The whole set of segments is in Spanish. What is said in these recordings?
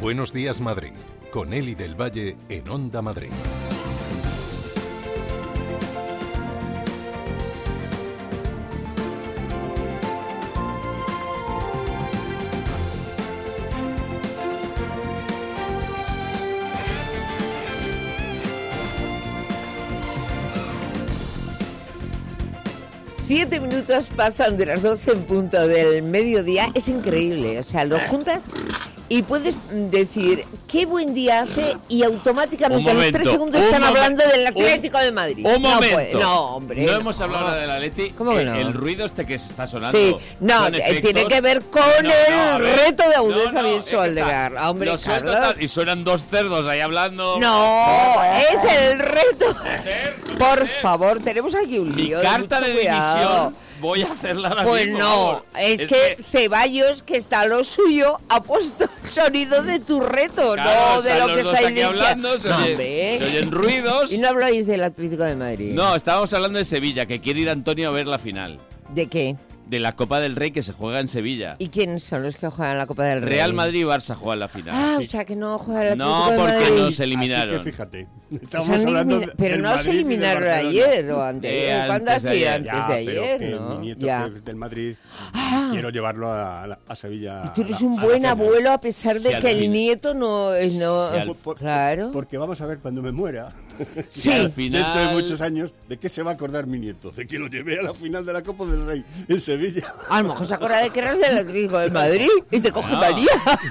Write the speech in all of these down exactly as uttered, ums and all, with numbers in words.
Buenos Días Madrid, con Eli del Valle en Onda Madrid. Siete minutos pasan de las doce en punto del mediodía. Es increíble, o sea, lo juntas y puedes decir qué buen día hace y automáticamente a los tres segundos están momen- hablando del Atlético un, de Madrid. Un momento. No, puede, no hombre. No, no hemos hablado no. del Atlético. ¿Cómo que no? El, el ruido este que se está sonando. Sí, no, tiene que ver con no, el no, reto de agudeza no, no, visual de Gar. Hombre, Carlos. Carlos. Y suenan dos cerdos ahí hablando. No, es el reto. Por favor, tenemos aquí un lío. Mi carta de, de dimisión. Voy a hacerla ahora Pues mismo, no, es, es que, que Ceballos, que está lo suyo, ha puesto sonido de tu reto, claro, no de lo que estáis diciendo. Hablando, se, no, oye, se oyen ruidos. ¿Y no habláis del Atlético de Madrid? No, estábamos hablando de Sevilla, que quiere ir Antonio a ver la final. ¿De qué? De la Copa del Rey que se juega en Sevilla. ¿Y quiénes son los que juegan la Copa del Rey? Real Madrid y Barça juegan la final. Ah, sí. O sea que no juega el Atlético no, de Madrid. No, porque nos eliminaron. Así que fíjate, estamos hablando de, pero no se eliminaron ayer o antes. Eh, ¿Cuándo ha sido? Antes ya, de ayer, pero ¿no? Mi nieto, ya. que es del Madrid, ah. quiero llevarlo a, a, a Sevilla. Y tú eres a, un buen a abuelo a pesar de si que el final. nieto no... no si al, por, claro. Porque vamos a ver cuando me muera. Sí. Al final... Dentro de muchos años, ¿de qué se va a acordar mi nieto? De que lo llevé a la final de la Copa del Rey en Sevilla. A lo mejor se acuerda de que eras del Atlético de Madrid y te coge no. María.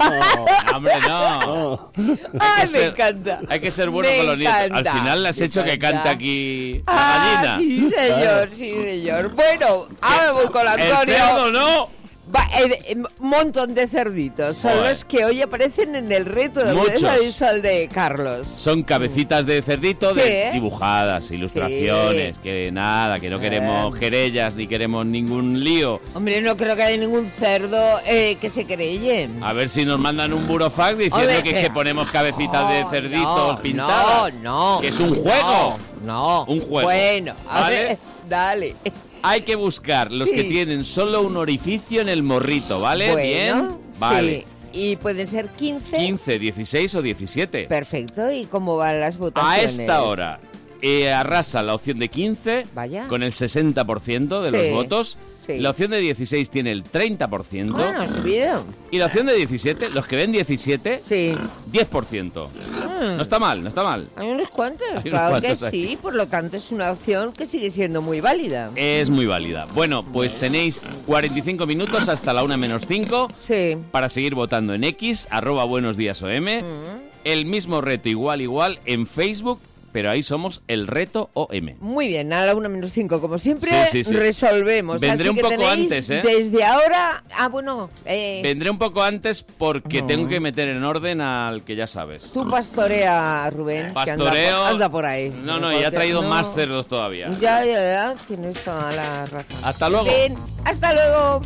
No, hombre, no. no. Ay, me ser, encanta. Hay que ser bueno me con los nietos. encanta. Al final le has me hecho encanta. que cante aquí la ah, gallina. Sí, señor, sí, señor. Bueno, ahora voy con Antonio. El cerdo no. Va, eh, eh, un montón de cerditos. Son Joder. los que hoy aparecen en el reto de agudeza visual de Carlos. Son cabecitas de cerdito sí, de ¿eh? dibujadas, ilustraciones, sí. que nada, que no eh. queremos querellas ni queremos ningún lío. Hombre, no creo que haya ningún cerdo eh, que se querelle. A ver si nos mandan un burofax diciendo Hombre, que, que... que ponemos cabecitas no, de cerditos no, pintadas. No, no. Que es un juego. No, no. Un juego. Bueno, a ¿vale? ver, dale. Hay que buscar los sí. que tienen solo un orificio en el morrito, ¿vale? Bueno, bien. Vale. Sí. Y pueden ser quince. quince, dieciséis o diecisiete. Perfecto. ¿Y cómo van las A votaciones? esta hora eh, arrasa la opción de quince. Vaya. Con el sesenta por ciento de sí. los votos. Sí. La opción de dieciséis tiene el treinta por ciento. Ah, no olvido. Y la opción de diecisiete, los que ven diecisiete, Sí. diez por ciento. Ah. No está mal, no está mal. Hay unos cuantos, Hay unos claro cuantos que ahí. sí, por lo tanto es una opción que sigue siendo muy válida. Es muy válida. Bueno, pues tenéis cuarenta y cinco minutos hasta la una menos cinco Sí. para seguir votando en X, arroba buenos días O M. Mm. El mismo reto igual, igual en Facebook, pero ahí somos el reto O M. Muy bien, a la una menos cinco, como siempre, Sí, sí, sí. resolvemos. Vendré Así un que poco tenéis antes, ¿eh? Desde ahora... Ah, bueno... Eh, Vendré un poco antes porque No. tengo que meter en orden al que ya sabes. tú pastorea, Rubén, Pastoreo. que anda por, anda por ahí. No, no, y ha Porque traído no- más cerdos todavía. Ya, ya, ya, tienes toda la razón. Hasta luego. Bien, hasta luego.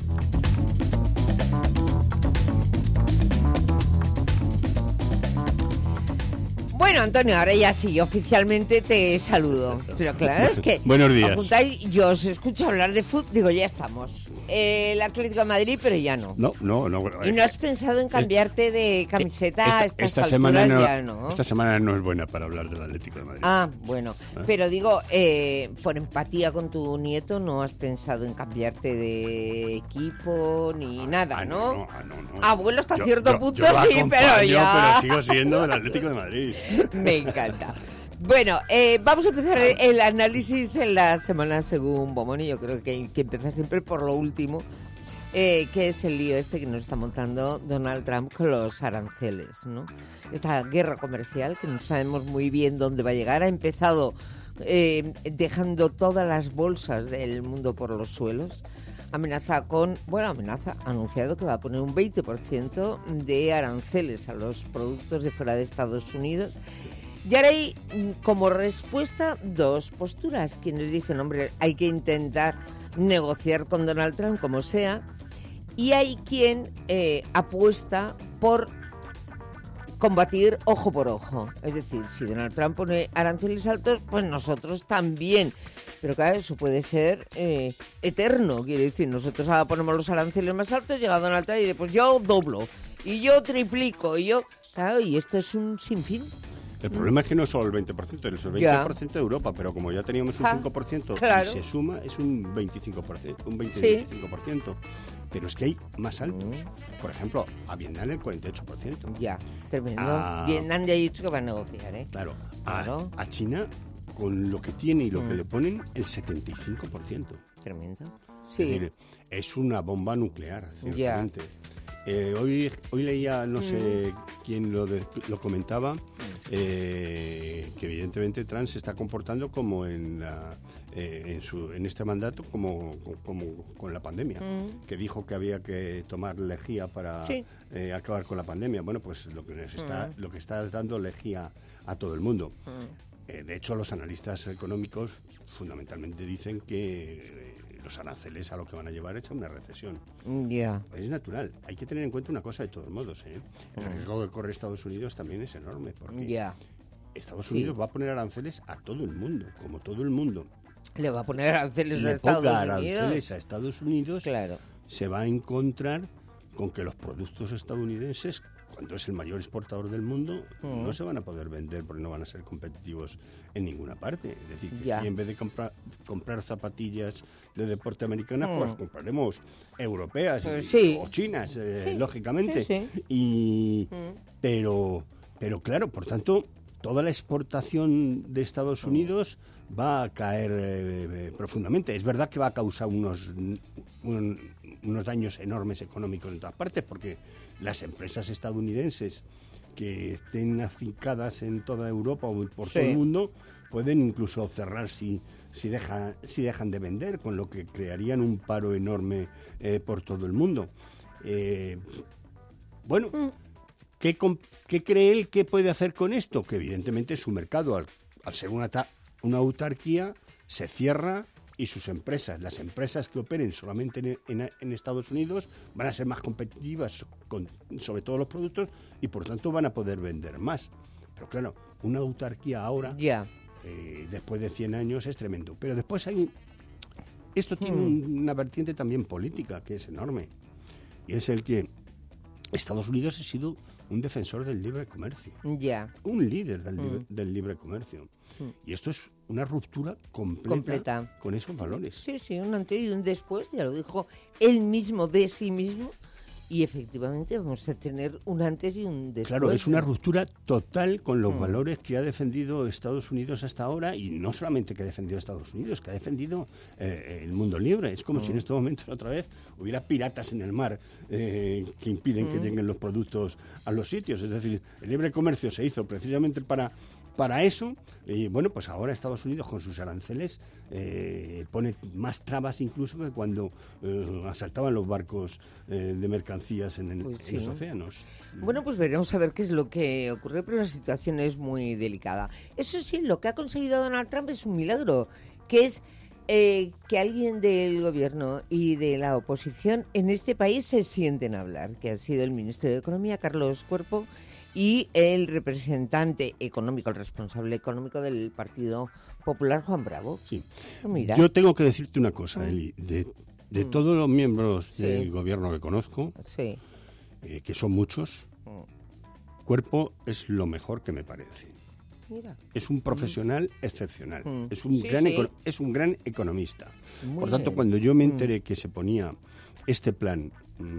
Bueno, Antonio, ahora ya sí, oficialmente te saludo. Pero claro, es que... Buenos días. apuntáis, yo os escucho hablar de fútbol, digo, ya estamos. Eh, el Atlético de Madrid, pero ya no. No, no, no. ¿Y no has pensado en cambiarte de camiseta a Esta, estas esta alturas? semana no, Ya no. esta semana no es buena para hablar del Atlético de Madrid. Ah, bueno. Pero digo, eh, por empatía con tu nieto, no has pensado en cambiarte de equipo ni nada, Ah, ¿no? no, ah, no, no. Abuelo, hasta Yo- cierto yo- punto yo lo sí, pero acompaño, ya. Pero sigo siendo del Atlético de Madrid. Me encanta. Bueno, eh, vamos a empezar el análisis en la semana según Bomoni. Yo creo que hay que empezar siempre por lo último, eh, que es el lío este que nos está montando Donald Trump con los aranceles, ¿no? Esta guerra comercial que no sabemos muy bien dónde va a llegar. Ha empezado eh, dejando todas las bolsas del mundo por los suelos. Amenaza con, bueno, amenaza, ha anunciado que va a poner un veinte por ciento de aranceles a los productos de fuera de Estados Unidos. Y ahora hay, como respuesta, dos posturas. Quienes dicen, hombre, hay que intentar negociar con Donald Trump como sea. Y hay quien eh, apuesta por combatir ojo por ojo. Es decir, si Donald Trump pone aranceles altos, pues nosotros también. Pero claro, eso puede ser eh, eterno. Quiere decir, nosotros ahora ponemos los aranceles más altos, llega Donald Trump y dice, pues yo doblo. y yo triplico, y yo... Claro, y esto es un sinfín. El problema es que no es solo el veinte por ciento, es el veinte por ciento de Europa, pero como ya teníamos un Ah, cinco por ciento claro. y se suma, es un veinticinco por ciento, un veinte Sí. veinticinco por ciento. Pero es que hay más altos. Mm. Por ejemplo, a Vietnam el cuarenta y ocho por ciento. Ya, tremendo. Ah. Vietnam ya ha dicho que va a negociar, ¿eh? Claro, a, Claro. a China, con lo que tiene y lo Mm. que le ponen, el setenta y cinco por ciento. Tremendo. Es Sí. decir, es una bomba nuclear, Ya. ciertamente. Eh, hoy, hoy leía, no sé quién lo, de- lo comentaba, eh, que evidentemente Trump se está comportando como en, la, eh, en, su, en este mandato, como, como con la pandemia, Mm. que dijo que había que tomar lejía para Sí. eh, acabar con la pandemia. Bueno, pues lo que, nos está, Mm. lo que está dando lejía a todo el mundo. Mm. Eh, de hecho, los analistas económicos fundamentalmente dicen que eh, los aranceles a lo que van a llevar es a una recesión. Ya. Es natural. Hay que tener en cuenta una cosa de todos modos. ¿eh? El Mm. riesgo que corre Estados Unidos también es enorme, porque Ya. Estados Sí. Unidos va a poner aranceles a todo el mundo, como todo el mundo. Le va a poner aranceles a Le Estados ponga Unidos. aranceles a Estados Unidos, Claro. se va a encontrar con que los productos estadounidenses, cuando es el mayor exportador del mundo, Mm. no se van a poder vender porque no van a ser competitivos en ninguna parte. Es decir, que Ya. aquí en vez de comprar, comprar zapatillas de deporte americanas, Mm. pues compraremos europeas Eh, y- sí. o chinas, eh, Sí, lógicamente. sí, sí. Y, Mm. pero, pero claro, por tanto, toda la exportación de Estados Unidos va a caer eh, eh, profundamente. Es verdad que va a causar unos, un- unos daños enormes económicos en todas partes, porque las empresas estadounidenses que estén afincadas en toda Europa o por todo Sí. el mundo pueden incluso cerrar si, si, deja, si dejan de vender, con lo que crearían un paro enorme eh, por todo el mundo. Eh, bueno, ¿qué, com- qué cree él que puede hacer con esto? Que evidentemente su mercado, al, al ser una, ta- una autarquía, se cierra y sus empresas, las empresas que operen solamente en, en- en Estados Unidos, van a ser más competitivas con, sobre todos los productos y por tanto van a poder vender más. Pero claro, una autarquía ahora, Ya. eh, después de cien años, es tremendo. Pero después hay... Esto tiene Hmm. un- una vertiente también política que es enorme. Y es el que Estados Unidos ha sido un defensor del libre comercio, Ya. un líder del, libre, Mm. del libre comercio. Mm. Y esto es una ruptura completa, Completa. con esos valores. Sí, sí, un antes y un después, ya lo dijo él mismo de sí mismo. Y efectivamente vamos a tener un antes y un después. Claro, es una ruptura total con los Mm. valores que ha defendido Estados Unidos hasta ahora, y no solamente que ha defendido Estados Unidos, que ha defendido eh, el mundo libre. Es como Mm. si en estos momentos otra vez hubiera piratas en el mar eh, que impiden que Mm. lleguen los productos a los sitios. Es decir, el libre comercio se hizo precisamente para... Para eso, y bueno, pues ahora Estados Unidos con sus aranceles eh, pone más trabas incluso que cuando eh, asaltaban los barcos eh, de mercancías en, el- Pues en los sí. océanos. Bueno, pues veremos a ver qué es lo que ocurre, pero la situación es muy delicada. Eso sí, lo que ha conseguido Donald Trump es un milagro, que es eh, que alguien del gobierno y de la oposición en este país se sienten a hablar, que ha sido el ministro de Economía, Carlos Cuerpo, y el representante económico, el responsable económico del Partido Popular, Juan Bravo. Sí. Mira. Yo tengo que decirte una cosa, Mm. Eli. De, de Mm. todos los miembros Sí. del gobierno que conozco, Sí. eh, que son muchos, Mm. Cuerpo es lo mejor que me parece. Mira. Es un profesional excepcional. Mm. Es, un Sí, gran sí. eco- es un gran economista. Muy Por tanto, bien. cuando yo me Mm. enteré que se ponía este plan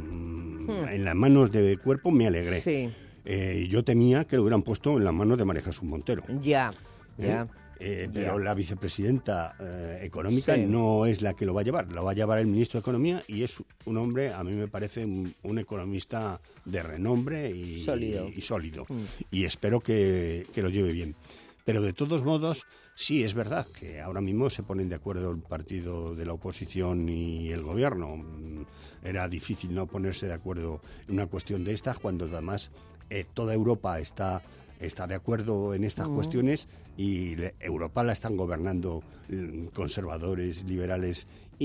mm, Mm. en las manos de Cuerpo, me alegré. Sí. Eh, yo temía que lo hubieran puesto en las manos de María Jesús Montero. Ya. ¿eh? Ya. Eh, Ya. pero la vicepresidenta eh, económica Sí. no es la que lo va a llevar, lo va a llevar el ministro de Economía, y es un hombre, a mí me parece, un, un economista de renombre y Sólido. y, y sólido. Mm. Y espero que, que lo lleve bien. Pero de todos modos, sí, es verdad que ahora mismo se ponen de acuerdo el partido de la oposición y el gobierno. Mm, Era difícil no ponerse de acuerdo en una cuestión de estas, cuando además eh, toda Europa está, está de acuerdo en estas Mm. cuestiones, y le- Europa la están gobernando mm, conservadores, liberales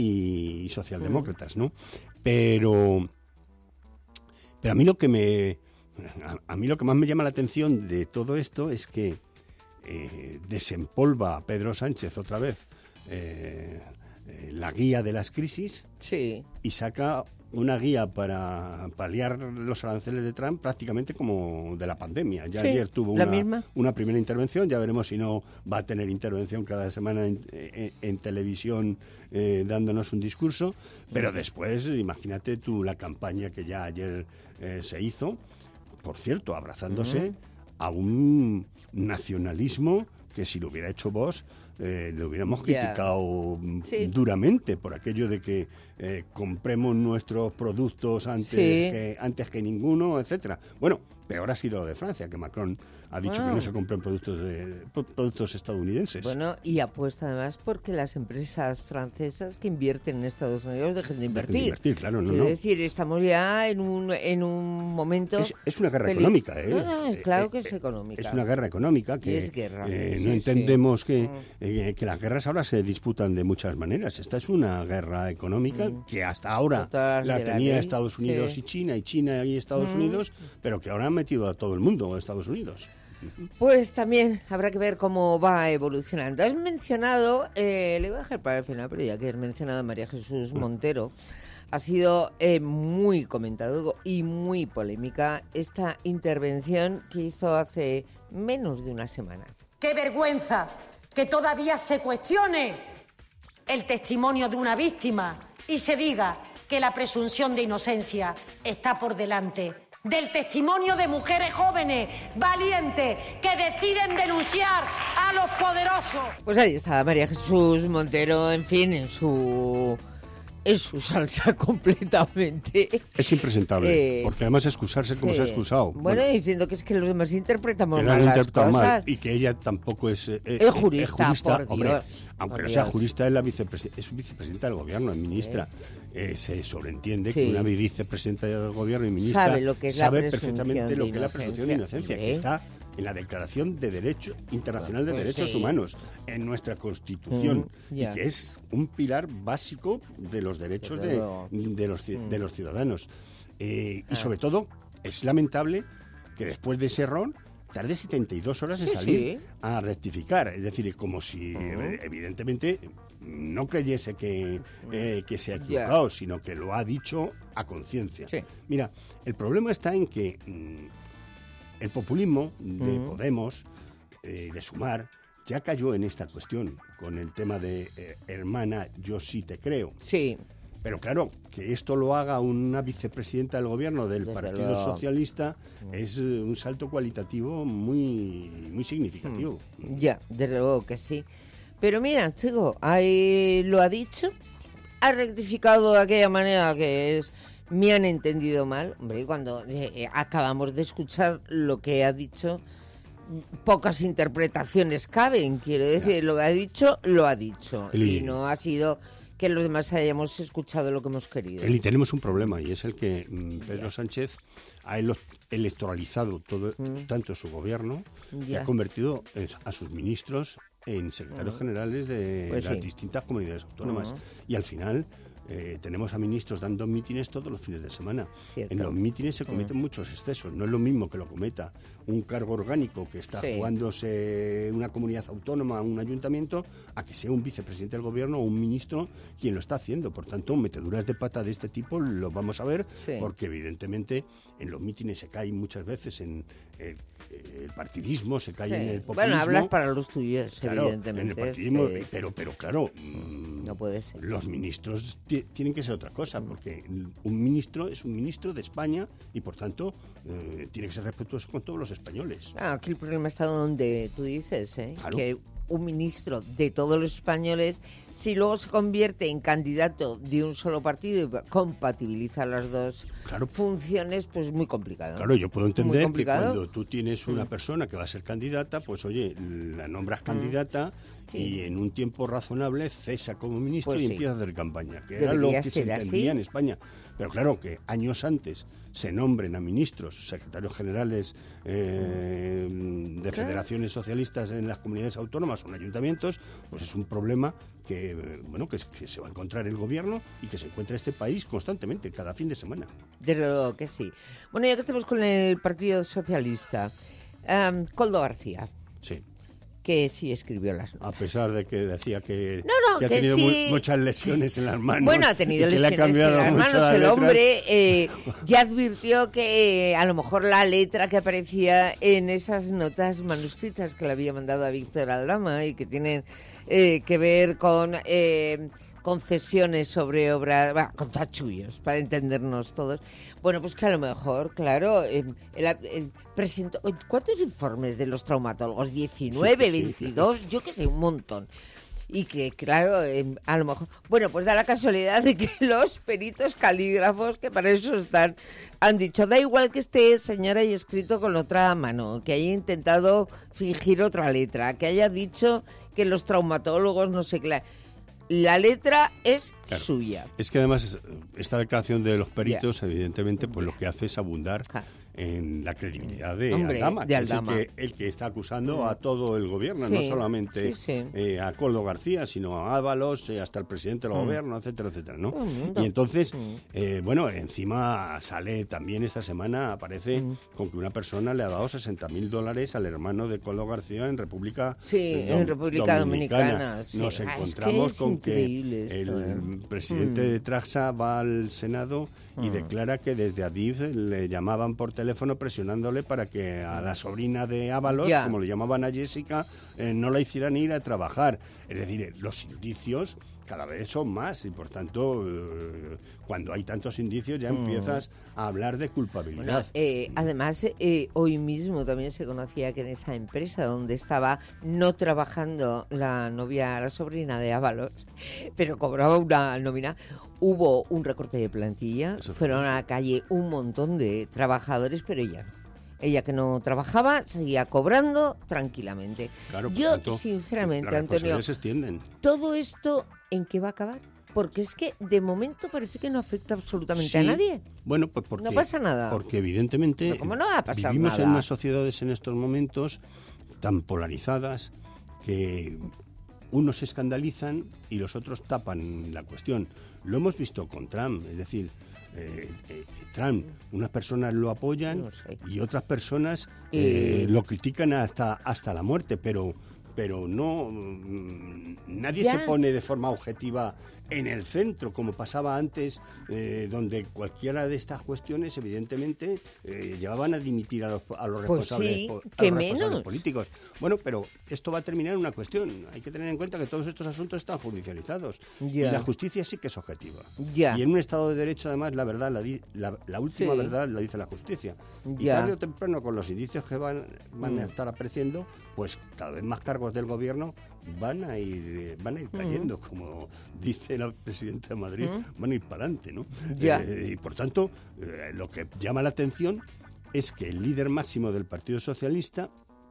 y, y socialdemócratas, ¿no? Pero, pero a mí lo que me a, a mí lo que más me llama la atención de todo esto es que eh, desempolva a Pedro Sánchez otra vez eh, eh, la guía de las crisis Sí. y saca una guía para paliar los aranceles de Trump prácticamente como de la pandemia. Ya sí, ayer tuvo una, una primera intervención, ya veremos si no va a tener intervención cada semana en, en, en televisión eh, dándonos un discurso, pero después, imagínate tú la campaña que ya ayer eh, se hizo, por cierto, abrazándose uh-huh. a un nacionalismo que si lo hubiera hecho Vox, eh, lo hubiéramos yeah. criticado sí. duramente por aquello de que eh, compremos nuestros productos antes, sí. que, antes que ninguno, etcétera. Bueno, peor ha sido lo de Francia, que Macron ha dicho wow. que no se compren productos de productos estadounidenses. Bueno, y apuesta además porque las empresas francesas que invierten en Estados Unidos dejen de invertir. Dejen de invertir, claro, no, Quiero no. decir, estamos ya en un en un momento... Es, es una guerra peli- económica, ¿eh? No, no, eh, claro eh, que es económica. Es una guerra económica que es guerra, eh, sí, no sí, entendemos sí. que, eh, que las guerras ahora se disputan de muchas maneras. Esta es una guerra económica mm. que hasta ahora Total la tenía la Estados Unidos sí. y China, y China y Estados mm. Unidos, pero que ahora han metido a todo el mundo a Estados Unidos. Pues también habrá que ver cómo va evolucionando. Has mencionado, eh, le voy a dejar para el final, pero ya que has mencionado a María Jesús Montero, ha sido eh, muy comentado y muy polémica esta intervención que hizo hace menos de una semana. ¡Qué vergüenza que todavía se cuestione el testimonio de una víctima y se diga que la presunción de inocencia está por delante del testimonio de mujeres jóvenes, valientes, que deciden denunciar a los poderosos! Pues ahí está María Jesús Montero, en fin, en su... en su salsa completamente. Es impresentable, eh, porque además excusarse sí. como se ha excusado. Bueno, bueno, diciendo que es que los demás interpretamos mal las cosas. Mal, y que ella tampoco es... Eh, es jurista, es jurista por hombre, Dios. Aunque por no sea Dios. jurista, es la vicepresidenta, es vicepresidenta del gobierno, es ministra. Eh, se sobreentiende sí. que una vicepresidenta del gobierno y ministra sabe, lo que es sabe la perfectamente lo que es la presunción de inocencia, ¿eh? que está en la Declaración de Derecho Internacional de pues Derechos sí. Humanos, en nuestra Constitución, mm, yeah. y que es un pilar básico de los derechos de, de, los, mm. de los ciudadanos. Eh, ah. Y sobre todo, es lamentable que después de ese error tarde setenta y dos horas en sí, salir sí. a rectificar. Es decir, como si uh-huh. evidentemente no creyese que, eh, que se ha equivocado, yeah. sino que lo ha dicho a conciencia. Sí. Mira, el problema está en que mmm, el populismo de uh-huh. Podemos, eh, de Sumar, ya cayó en esta cuestión con el tema de eh, hermana, yo sí te creo. Sí. Pero claro, que esto lo haga una vicepresidenta del gobierno del Desde Partido luego. Socialista uh-huh. es uh, un salto cualitativo muy, muy significativo. Uh-huh. Ya, desde luego que sí. Pero mira, chico, ahí lo ha dicho, ha rectificado de aquella manera que es... Me han entendido mal, hombre, cuando eh, acabamos de escuchar lo que ha dicho, pocas interpretaciones caben, quiero decir, lo que ha dicho, lo ha dicho, Eli, y no ha sido que los demás hayamos escuchado lo que hemos querido. Eli, tenemos un problema, y es el que mm, Pedro ya. Sánchez ha electoralizado todo, mm. tanto su gobierno, ya. que ha convertido en, a sus ministros en secretarios uh-huh. generales de pues las sí. distintas comunidades autónomas, uh-huh. y al final... Eh, tenemos a ministros dando mítines todos los fines de semana. Cierto. En los mítines se cometen mm. muchos excesos. No es lo mismo que lo cometa un cargo orgánico que está sí. jugándose una comunidad autónoma, un ayuntamiento, a que sea un vicepresidente del gobierno o un ministro quien lo está haciendo. Por tanto, meteduras de pata de este tipo lo vamos a ver, sí. porque evidentemente en los mítines se cae muchas veces en el, el partidismo, se cae sí. en el populismo. Bueno, hablas para los tuyos, claro, evidentemente. En el partidismo, sí. pero, pero claro, no puede ser. Los ministros t- tienen que ser otra cosa, porque un ministro es un ministro de España y por tanto eh, tiene que ser respetuoso con todos los españoles. Ah, aquí el problema está donde tú dices, ¿eh? Claro. Que un ministro de todos los españoles, si luego se convierte en candidato de un solo partido y compatibiliza las dos claro. funciones, pues es muy complicado. Claro, yo puedo entender que cuando tú tienes una mm. persona que va a ser candidata, pues oye, la nombras candidata mm. sí. y en un tiempo razonable cesa como ministro pues y sí. empieza a hacer campaña, que Debería era lo que se entendía así. En España. Pero claro, que años antes se nombren a ministros, secretarios generales eh, de claro. federaciones socialistas en las comunidades autónomas o en ayuntamientos, pues es un problema que bueno que, que se va a encontrar el gobierno y que se encuentra este país constantemente, cada fin de semana. Desde luego que sí. Bueno, ya que estamos con el Partido Socialista, um, Koldo García. Sí. que sí escribió las notas. A pesar de que decía que, No, no, que ha que tenido sí. mu- muchas lesiones en las manos. Bueno, ha tenido y que le ha lesiones en cambiado las mucho manos. las El letras. hombre eh, ya advirtió que eh, a lo mejor la letra que aparecía en esas notas manuscritas que le había mandado a Víctor Aldama y que tienen eh, que ver con eh, concesiones sobre obras, bueno, con tachullos, para entendernos todos. Bueno, pues que a lo mejor, claro, eh, el, el presentó, ¿cuántos informes de los traumatólogos? diecinueve, Sí, sí. veintidós, yo qué sé, un montón. Y que, claro, eh, a lo mejor... Bueno, pues da la casualidad de que los peritos calígrafos, que para eso están, han dicho, da igual que esté señora y escrito con otra mano, que haya intentado fingir otra letra, que haya dicho que los traumatólogos no sé qué... La, la letra es Claro. suya. Es que además esta declaración de los peritos, evidentemente, pues lo que hace es abundar Ja. en la credibilidad de Hombre, Aldama, de que es el Aldama. que, el que está acusando a todo el gobierno, no Sí, solamente sí, sí. eh, a Coldo García, sino a Ábalos, eh, hasta el presidente del Mm. gobierno, etcétera, etcétera, ¿no? Todo el mundo. Y entonces, Mm. eh, bueno, encima sale también esta semana, aparece Mm. con que una persona le ha dado sesenta mil dólares al hermano de Coldo García en República Sí, eh, en Dom- República Dominicana, sí. Nos Ah, es que encontramos es con increíble que esto, el ¿eh? presidente Mm. de Traxa va al Senado y Mm. declara que desde Adif le llamaban por teléfono presionándole para que a la sobrina de Ábalos, Ya. como le llamaban a Jessica, eh, no la hicieran ir a trabajar. Es decir, eh, los indicios cada vez son más y por tanto eh, cuando hay tantos indicios ya Mm. empiezas a hablar de Bueno, culpabilidad. eh, además, eh, hoy mismo también se conocía que en esa empresa donde estaba no trabajando la novia, la sobrina de Ábalos, pero cobraba una nómina, hubo un recorte de plantilla, Eso fue. fueron a la calle un montón de trabajadores, pero ella no. Ella que no trabajaba seguía cobrando tranquilamente. Claro, por Yo, tanto, sinceramente, las Antonio, responsabilidades se extienden. ¿todo esto en qué va a acabar? Porque es que de momento parece que no afecta absolutamente a Sí. nadie. Bueno, pues porque, No pasa nada. Porque evidentemente Pero ¿cómo no va a pasar vivimos nada? en unas sociedades en estos momentos tan polarizadas que unos se escandalizan y los otros tapan la cuestión. Lo hemos visto con Trump, es decir, eh, eh, Trump, unas personas lo apoyan No sé. y otras personas Eh, eh, lo critican hasta, hasta la muerte, pero, pero no, mm, nadie Ya. se pone de forma objetiva en el centro, como pasaba antes, eh, donde cualquiera de estas cuestiones, evidentemente, eh, llevaban a dimitir a los, a los Pues responsables, sí, po- a que los responsables menos. políticos. Bueno, pero esto va a terminar en una cuestión. Hay que tener en cuenta que todos estos asuntos están judicializados. Y Ya. la justicia sí que es objetiva. Ya. Y en un Estado de Derecho, además, la verdad, la, di- la, la última Sí. verdad la dice la justicia. Y Ya. tarde o temprano, con los indicios que van, van a Mm. estar apareciendo, pues cada vez más cargos del gobierno van a ir eh, van a ir cayendo, como dice la presidenta de Madrid, Mm. van a ir para adelante, ¿no? Ya. Eh, y por tanto, eh, lo que llama la atención es que el líder máximo del Partido Socialista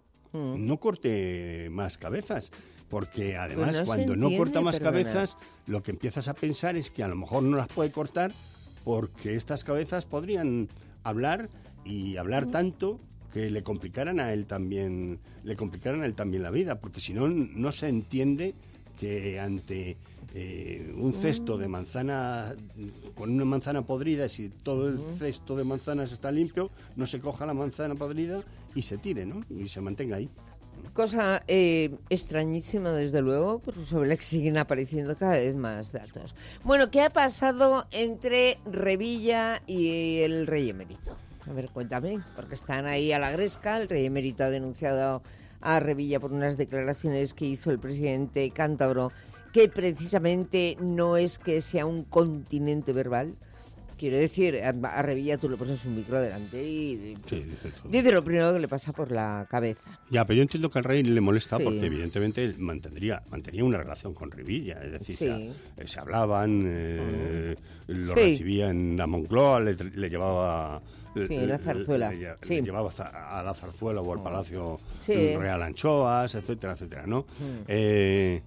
Mm. no corte más cabezas, porque además Pues no se cuando no entiende, corta más perdona. cabezas, lo que empiezas a pensar es que a lo mejor no las puede cortar porque estas cabezas podrían hablar y hablar tanto que le complicaran a él también, le complicaran a él también la vida, porque si no, no se entiende que ante eh, un cesto de manzana, con una manzana podrida, si todo el cesto de manzanas está limpio, no se coja la manzana podrida y se tire, ¿no? Y se mantenga ahí. Cosa eh, extrañísima, desde luego, pero sobre la que siguen apareciendo cada vez más datos. Bueno, ¿qué ha pasado entre Revilla y el rey emérito? A ver, cuéntame, porque están ahí a la gresca. El rey emérito ha denunciado a Revilla por unas declaraciones que hizo el presidente cántabro, que precisamente no es que sea un continente verbal. Quiero decir, a, a Revilla tú le pones un micro delante y Sí, dice todo. dice lo primero que le pasa por la cabeza. Ya, pero yo entiendo que al rey le molesta Sí. porque evidentemente él mantendría, mantenía una relación con Revilla, es decir, Sí. ya, eh, se hablaban, eh, lo Sí. recibía en la Moncloa, le, le llevaba... Sí, le- la le- zarzuela, Le, le sí. llevaba za- a la zarzuela o al Palacio Sí. Real Anchoas, etcétera, etcétera, ¿no? Mm. Eh,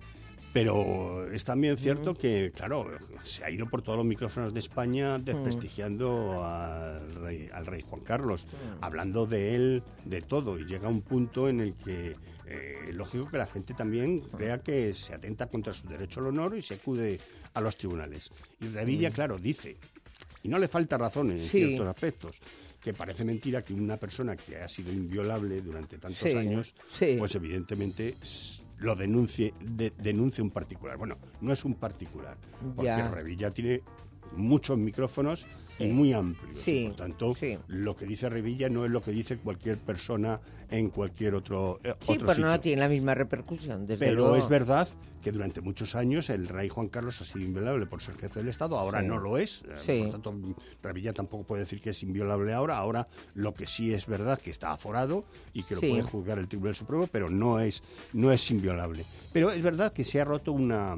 pero es también cierto que, claro, se ha ido por todos los micrófonos de España desprestigiando al, rey, al rey Juan Carlos, hablando de él, de todo, y llega un punto en el que eh, es lógico que la gente también crea que se atenta contra su derecho al honor y se acude a los tribunales. Y Revilla, claro, dice, y no le falta razón en Sí. ciertos aspectos, que parece mentira que una persona que ha sido inviolable durante tantos Sí, años, sí. pues evidentemente s- lo denuncie, de- denuncie un particular. Bueno, no es un particular, porque Ya. Revilla tiene muchos micrófonos Sí. y muy amplios. Sí, Y por tanto, sí. lo que dice Revilla no es lo que dice cualquier persona en cualquier otro, eh, Sí, otro pues sitio. no tiene la misma repercusión, desde Pero luego. es verdad que durante muchos años el rey Juan Carlos ha sido inviolable por ser jefe del Estado, ahora Sí. no lo es, eh, Sí. por tanto Revilla tampoco puede decir que es inviolable ahora, ahora lo que sí es verdad que está aforado y que lo Sí. puede juzgar el Tribunal Supremo, pero no es, no es inviolable. Pero es verdad que se ha roto una,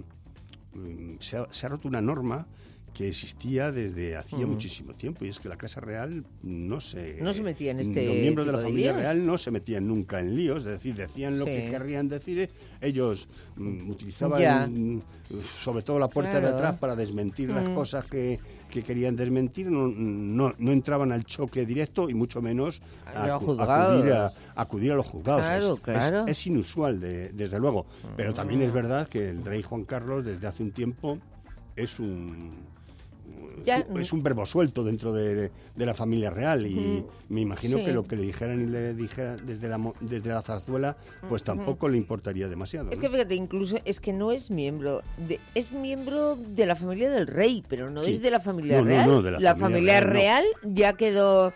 mm, se ha, se ha roto una norma que existía desde hacía Mm. muchísimo tiempo, y es que la Casa Real no se... No se metía en este Los miembros de tipo la de familia líos. real no se metían nunca en líos, es decir, decían lo Sí. que querrían decir, ellos mm, utilizaban Ya. mm, sobre todo la puerta de Claro. atrás para desmentir las Mm. cosas que, que querían desmentir, no, no, no entraban al choque directo y mucho menos A los acu- juzgados. acudir, a, acudir a los juzgados. Claro, es, claro. es- es inusual, de- desde luego, pero también es verdad que el rey Juan Carlos desde hace un tiempo es un... Ya, es un verbo suelto dentro de, de la familia real y me imagino Sí. que lo que le dijeran y le dijeran desde la, mo- desde la zarzuela pues tampoco le importaría demasiado. Es ¿no? que fíjate, incluso es que no es miembro, de, es miembro de la familia del rey, pero no Sí. es de la familia No, no, real. no, de la familia familia real, no. real ya quedó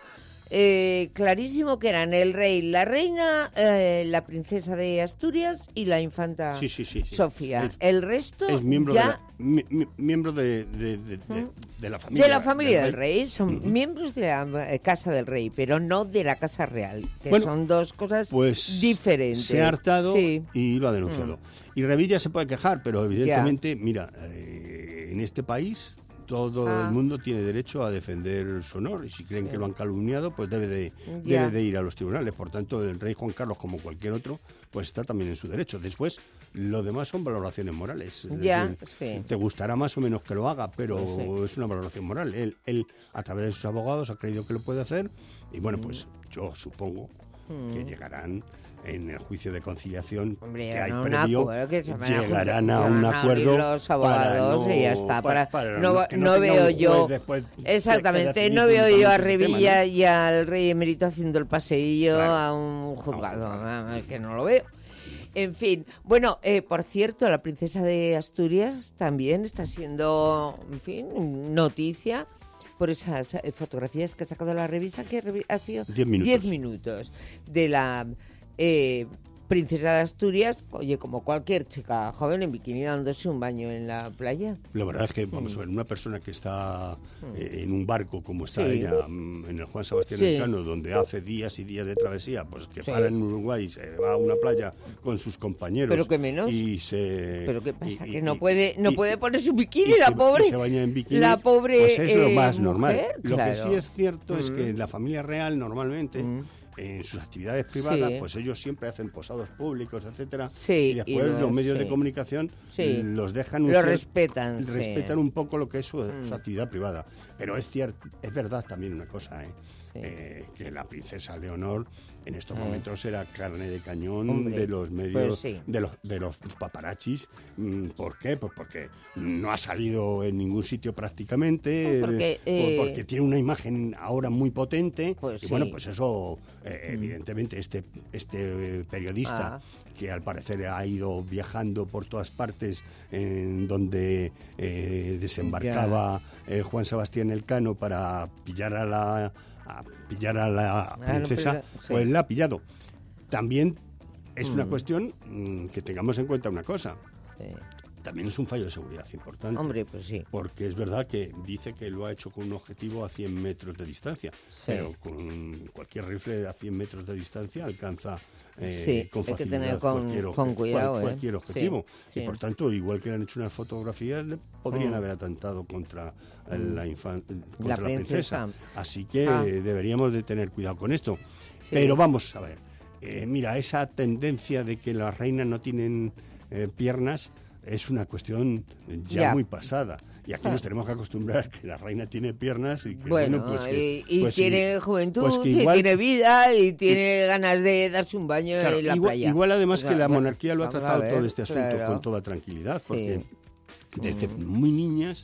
eh, clarísimo que eran el rey, la reina, eh, la princesa de Asturias y la infanta Sí, sí, sí, sí. Sofía. Es- el resto es miembro, ya de, la, mi- mi- miembro de, de- de- de- de la familia de la familia del rey, son miembros de la eh, casa del rey, pero no de la casa real, que Bueno, son dos cosas Pues diferentes. se ha hartado Sí. y lo ha denunciado. Y Revilla se puede quejar, pero evidentemente, Ya. mira, eh, en este país todo Ah. el mundo tiene derecho a defender su honor y si creen que lo han calumniado, pues debe de, Ya. debe de ir a los tribunales. Por tanto, el rey Juan Carlos, como cualquier otro, pues está también en su derecho. Después, lo demás son valoraciones morales. Es Ya, decir, sí. te gustará más o menos que lo haga, pero Pues es una valoración moral. Él, él, a través de sus abogados, ha creído que lo puede hacer y bueno, pues Mm. yo supongo que llegarán en el juicio de conciliación Hombre, que hay no, un previo, acuerdo, que se van a llegarán juntar- a se un van a acuerdo unir los abogados para y ya está, para- para no va- que no tenga veo un yo- juez después que- que Exactamente, decidir no veo yo a públicamente ese tema, Revilla ¿no? y al rey emérito haciendo el paseillo Claro. a un juzgado, A un juzgado. ah, que no lo veo. En fin, bueno, eh, por cierto, la princesa de Asturias también está siendo, en fin, noticia por esas eh, fotografías que ha sacado la revista, que revi- ha sido Diez minutos. diez minutos de la eh, princesa de Asturias, oye, como cualquier chica joven en bikini dándose un baño en la playa. La verdad es que, vamos a ver, una persona que está eh, en un barco como está Mm. Sí. ella, mm, en el Juan Sebastián Sí. Elcano, donde hace días y días de travesía, pues que Sí. para en Uruguay, se va a una playa con sus compañeros. Pero que menos. Y se... Pero qué pasa, y- que y- no y- puede, no y- puede poner su y bikini, se- la y pobre. se baña en bikini, la pobre pues es lo eh, más normal. mujer, Lo que claro. sí es cierto es que Mm. la familia real normalmente Mm. en sus actividades privadas, Sí. pues ellos siempre hacen posados públicos, etcétera, Sí, y y después lo- los medios de sí. comunicación Sí. los dejan un Lo cier- respetan, sí. respetan un poco lo que es su, Mm. su actividad privada. Pero es cierto, es verdad también una cosa, ¿eh? Sí. Eh, que la princesa Leonor en estos Eh. momentos era carne de cañón Hombre, de los medios, pues sí. de los de los paparachis. Mm, ¿Por qué? Pues porque no ha salido en ningún sitio prácticamente, Pues porque, eh, eh, porque tiene una imagen ahora muy potente. Pues y bueno, sí. pues eso, eh, evidentemente, este, este periodista Ah. que al parecer ha ido viajando por todas partes en donde eh, desembarcaba eh, Juan Sebastián Elcano para pillar a la a pillar a la no, princesa, pero- sí. pues la ha pillado. También es una Mm. cuestión mm, que tengamos en cuenta una cosa. Sí. También es un fallo de seguridad importante. Hombre, pues sí. Porque es verdad que dice que lo ha hecho con un objetivo a cien metros de distancia, Sí. pero con cualquier rifle a cien metros de distancia alcanza eh, Sí, con hay que facilidad tener con- cualquier, con obje- cuidado, cual- ¿eh? cualquier Sí, objetivo. sí. Y por tanto, igual que le han hecho unas fotografías, le podrían Mm. haber atentado contra eh, la, infan- contra La la, princesa. princesa. Así que Ah. eh, deberíamos de tener cuidado con esto. Sí. Pero vamos a ver, eh, mira, esa tendencia de que las reinas no tienen eh, piernas es una cuestión ya, Ya. muy pasada. Y aquí Ah. nos tenemos que acostumbrar que la reina tiene piernas y que Bueno, bueno, pues que, y, y pues tiene i- juventud, pues que y igual- tiene vida, y tiene ganas de darse un baño claro, en la igual, playa. igual además O sea, que la bueno, monarquía lo ha vamos a tratado ver, todo este asunto claro. con toda tranquilidad, porque Sí. desde muy niñas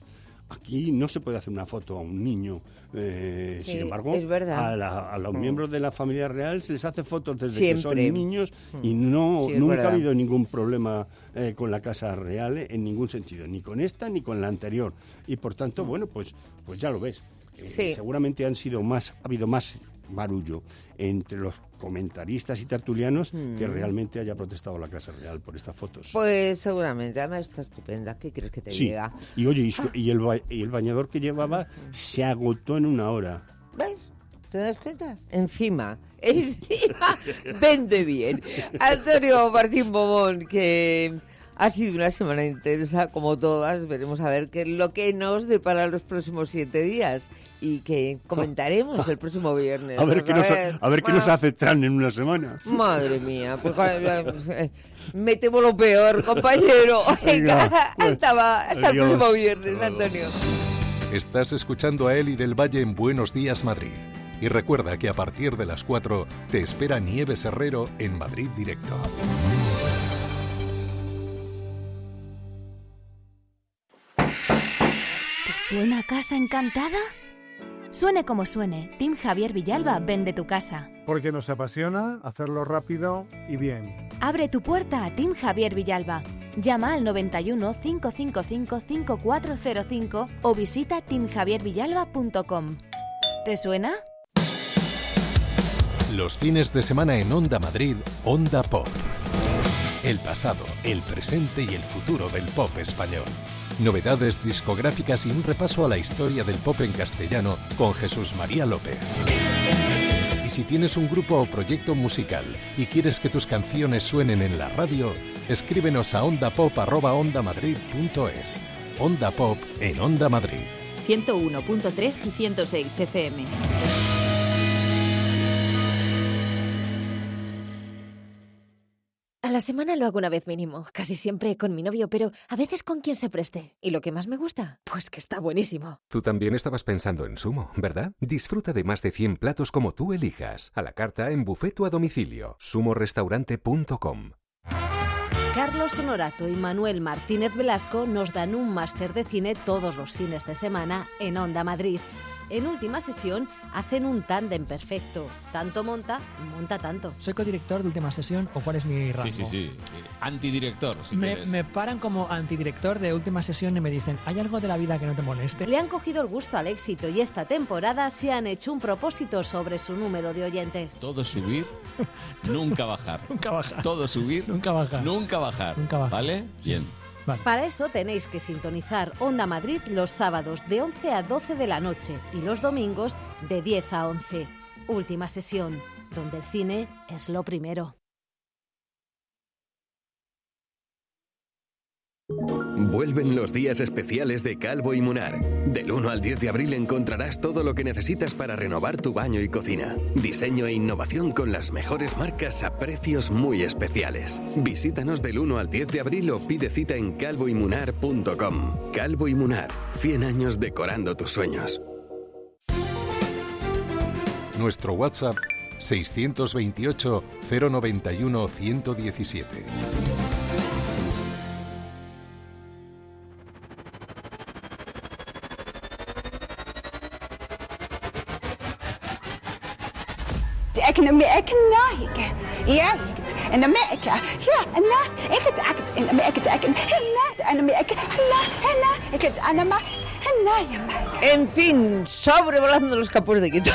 Aquí no se puede hacer una foto a un niño. Eh, Sí, sin embargo, es verdad. a, la- a los Mm. miembros de la familia real se les hace fotos desde Siempre. que son niños y no Sí, es nunca verdad. ha habido ningún problema eh, con la Casa Real eh, en ningún sentido, ni con esta ni con la anterior. Y por tanto, bueno, pues, pues ya lo ves. Eh, Sí. Seguramente han sido más, ha habido más barullo entre los comentaristas y tertulianos que realmente haya protestado la Casa Real por estas fotos. Pues seguramente, además está estupenda. ¿Qué quieres que te Sí, diga? y oye, y, su- y el, ba- y el bañador que llevaba se agotó en una hora. ¿Ves? ¿Te das cuenta? Encima, encima, vende bien. Antonio Martín Bobón, que ha sido una semana intensa, como todas. Veremos a ver qué es lo que nos depara los próximos siete días y que comentaremos el próximo viernes. A ver Pues qué nos, ha- a ver qué nos ma- hace Tran en una semana. Madre mía, pues eh, me temo lo peor, compañero. Venga, Venga, bueno, hasta, va, hasta el adiós. próximo viernes, Hasta luego. Antonio. Estás escuchando a Eli del Valle en Buenos Días Madrid. Y recuerda que a partir de las cuatro te espera Nieves Herrero en Madrid Directo. ¿Te suena Casa Encantada? Suene como suene, Team Javier Villalba vende tu casa. Porque nos apasiona hacerlo rápido y bien. Abre tu puerta a Team Javier Villalba. Llama al noventa y uno, cinco cinco cinco, cinco cuatro cero cinco o visita team javier villalba punto com. ¿Te suena? Los fines de semana en Onda Madrid, Onda Pop. El pasado, el presente y el futuro del pop español. Novedades discográficas y un repaso a la historia del pop en castellano con Jesús María López. Y si tienes un grupo o proyecto musical y quieres que tus canciones suenen en la radio, escríbenos a ondapop arroba ondamadrid punto es. Onda Pop en Onda Madrid. ciento uno punto tres y ciento seis F M. A la semana lo hago una vez mínimo, casi siempre con mi novio, pero a veces con quien se preste. ¿Y lo que más me gusta? Pues que está buenísimo. Tú también estabas pensando en Sumo, ¿verdad? Disfruta de más de cien platos como tú elijas, a la carta, en buffet o a domicilio. sumo restaurante punto com. Carlos Honorato y Manuel Martínez Velasco nos dan un máster de cine todos los fines de semana en Onda Madrid. En Última Sesión hacen un tándem perfecto. Tanto monta, monta tanto. ¿Soy codirector de Última Sesión o cuál es mi rango? Sí, sí, sí. Antidirector, si me, quieres. me paran como antidirector de Última Sesión y me dicen, ¿hay algo de la vida que no te moleste? Le han cogido el gusto al éxito y esta temporada se han hecho un propósito sobre su número de oyentes. Todo subir, nunca bajar. Nunca bajar. Todo subir, Nunca bajar. nunca bajar. Nunca bajar. ¿Vale? Bien. Vale. Para eso tenéis que sintonizar Onda Madrid los sábados de once a doce de la noche y los domingos de diez a once. Última Sesión, donde el cine es lo primero. Vuelven los días especiales de Calvo y Munar. Del uno al diez de abril encontrarás todo lo que necesitas para renovar tu baño y cocina. Diseño e innovación con las mejores marcas a precios muy especiales. Visítanos del uno al diez de abril o pide cita en calvo y munar punto com. Calvo y Munar, cien años decorando tus sueños. Nuestro WhatsApp seiscientos veintiocho, cero noventa y uno, ciento diecisiete. Ik in Amerika, ja, in Amerika, ja, en na, ik het act in Amerika, ik in na, in Amerika, na, na, ik het anama, na, En fin, sobrevolando los capos de Quito,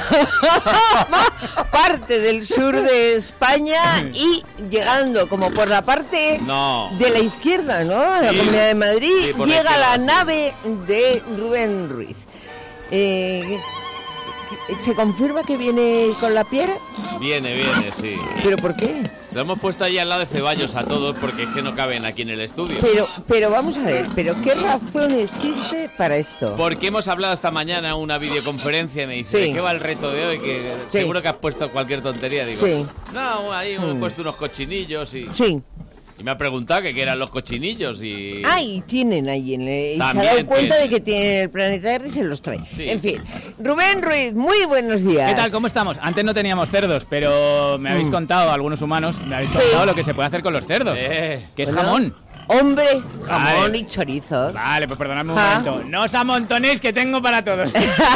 parte del sur de España y llegando como por la parte No. de la izquierda, ¿no? A la Sí. Comunidad de Madrid, Sí, por la llega izquierda, la sí. nave de Rubén Ruiz. Eh, ¿Se confirma que viene con la piedra? Viene, viene, sí. ¿Pero por qué? Se lo hemos puesto ahí al lado de Ceballos a todos porque es que no caben aquí en el estudio. Pero, pero vamos a ver, ¿pero qué razón existe para esto? Porque hemos hablado esta mañana en una videoconferencia y me dice, Sí. ¿de qué va el reto de hoy? Que Sí. seguro que has puesto cualquier tontería. Digo, Sí. no, ahí hemos Mm. puesto unos cochinillos y... Sí. Y me ha preguntado que qué eran los cochinillos y... Ay, tienen ahí en el, y se ha También dado cuenta tiene. de que tiene el planeta R y se los trae. Sí. En fin, Rubén Ruiz, muy buenos días. ¿Qué tal? ¿Cómo estamos? Antes no teníamos cerdos, pero me habéis Mm. contado, algunos humanos, me habéis Sí. contado lo que se puede hacer con los cerdos, Eh. que es Bueno. jamón. Hombre, jamón Vale. y chorizo. Vale, pues perdonadme un Ah. momento. No os amontonéis que tengo para todos.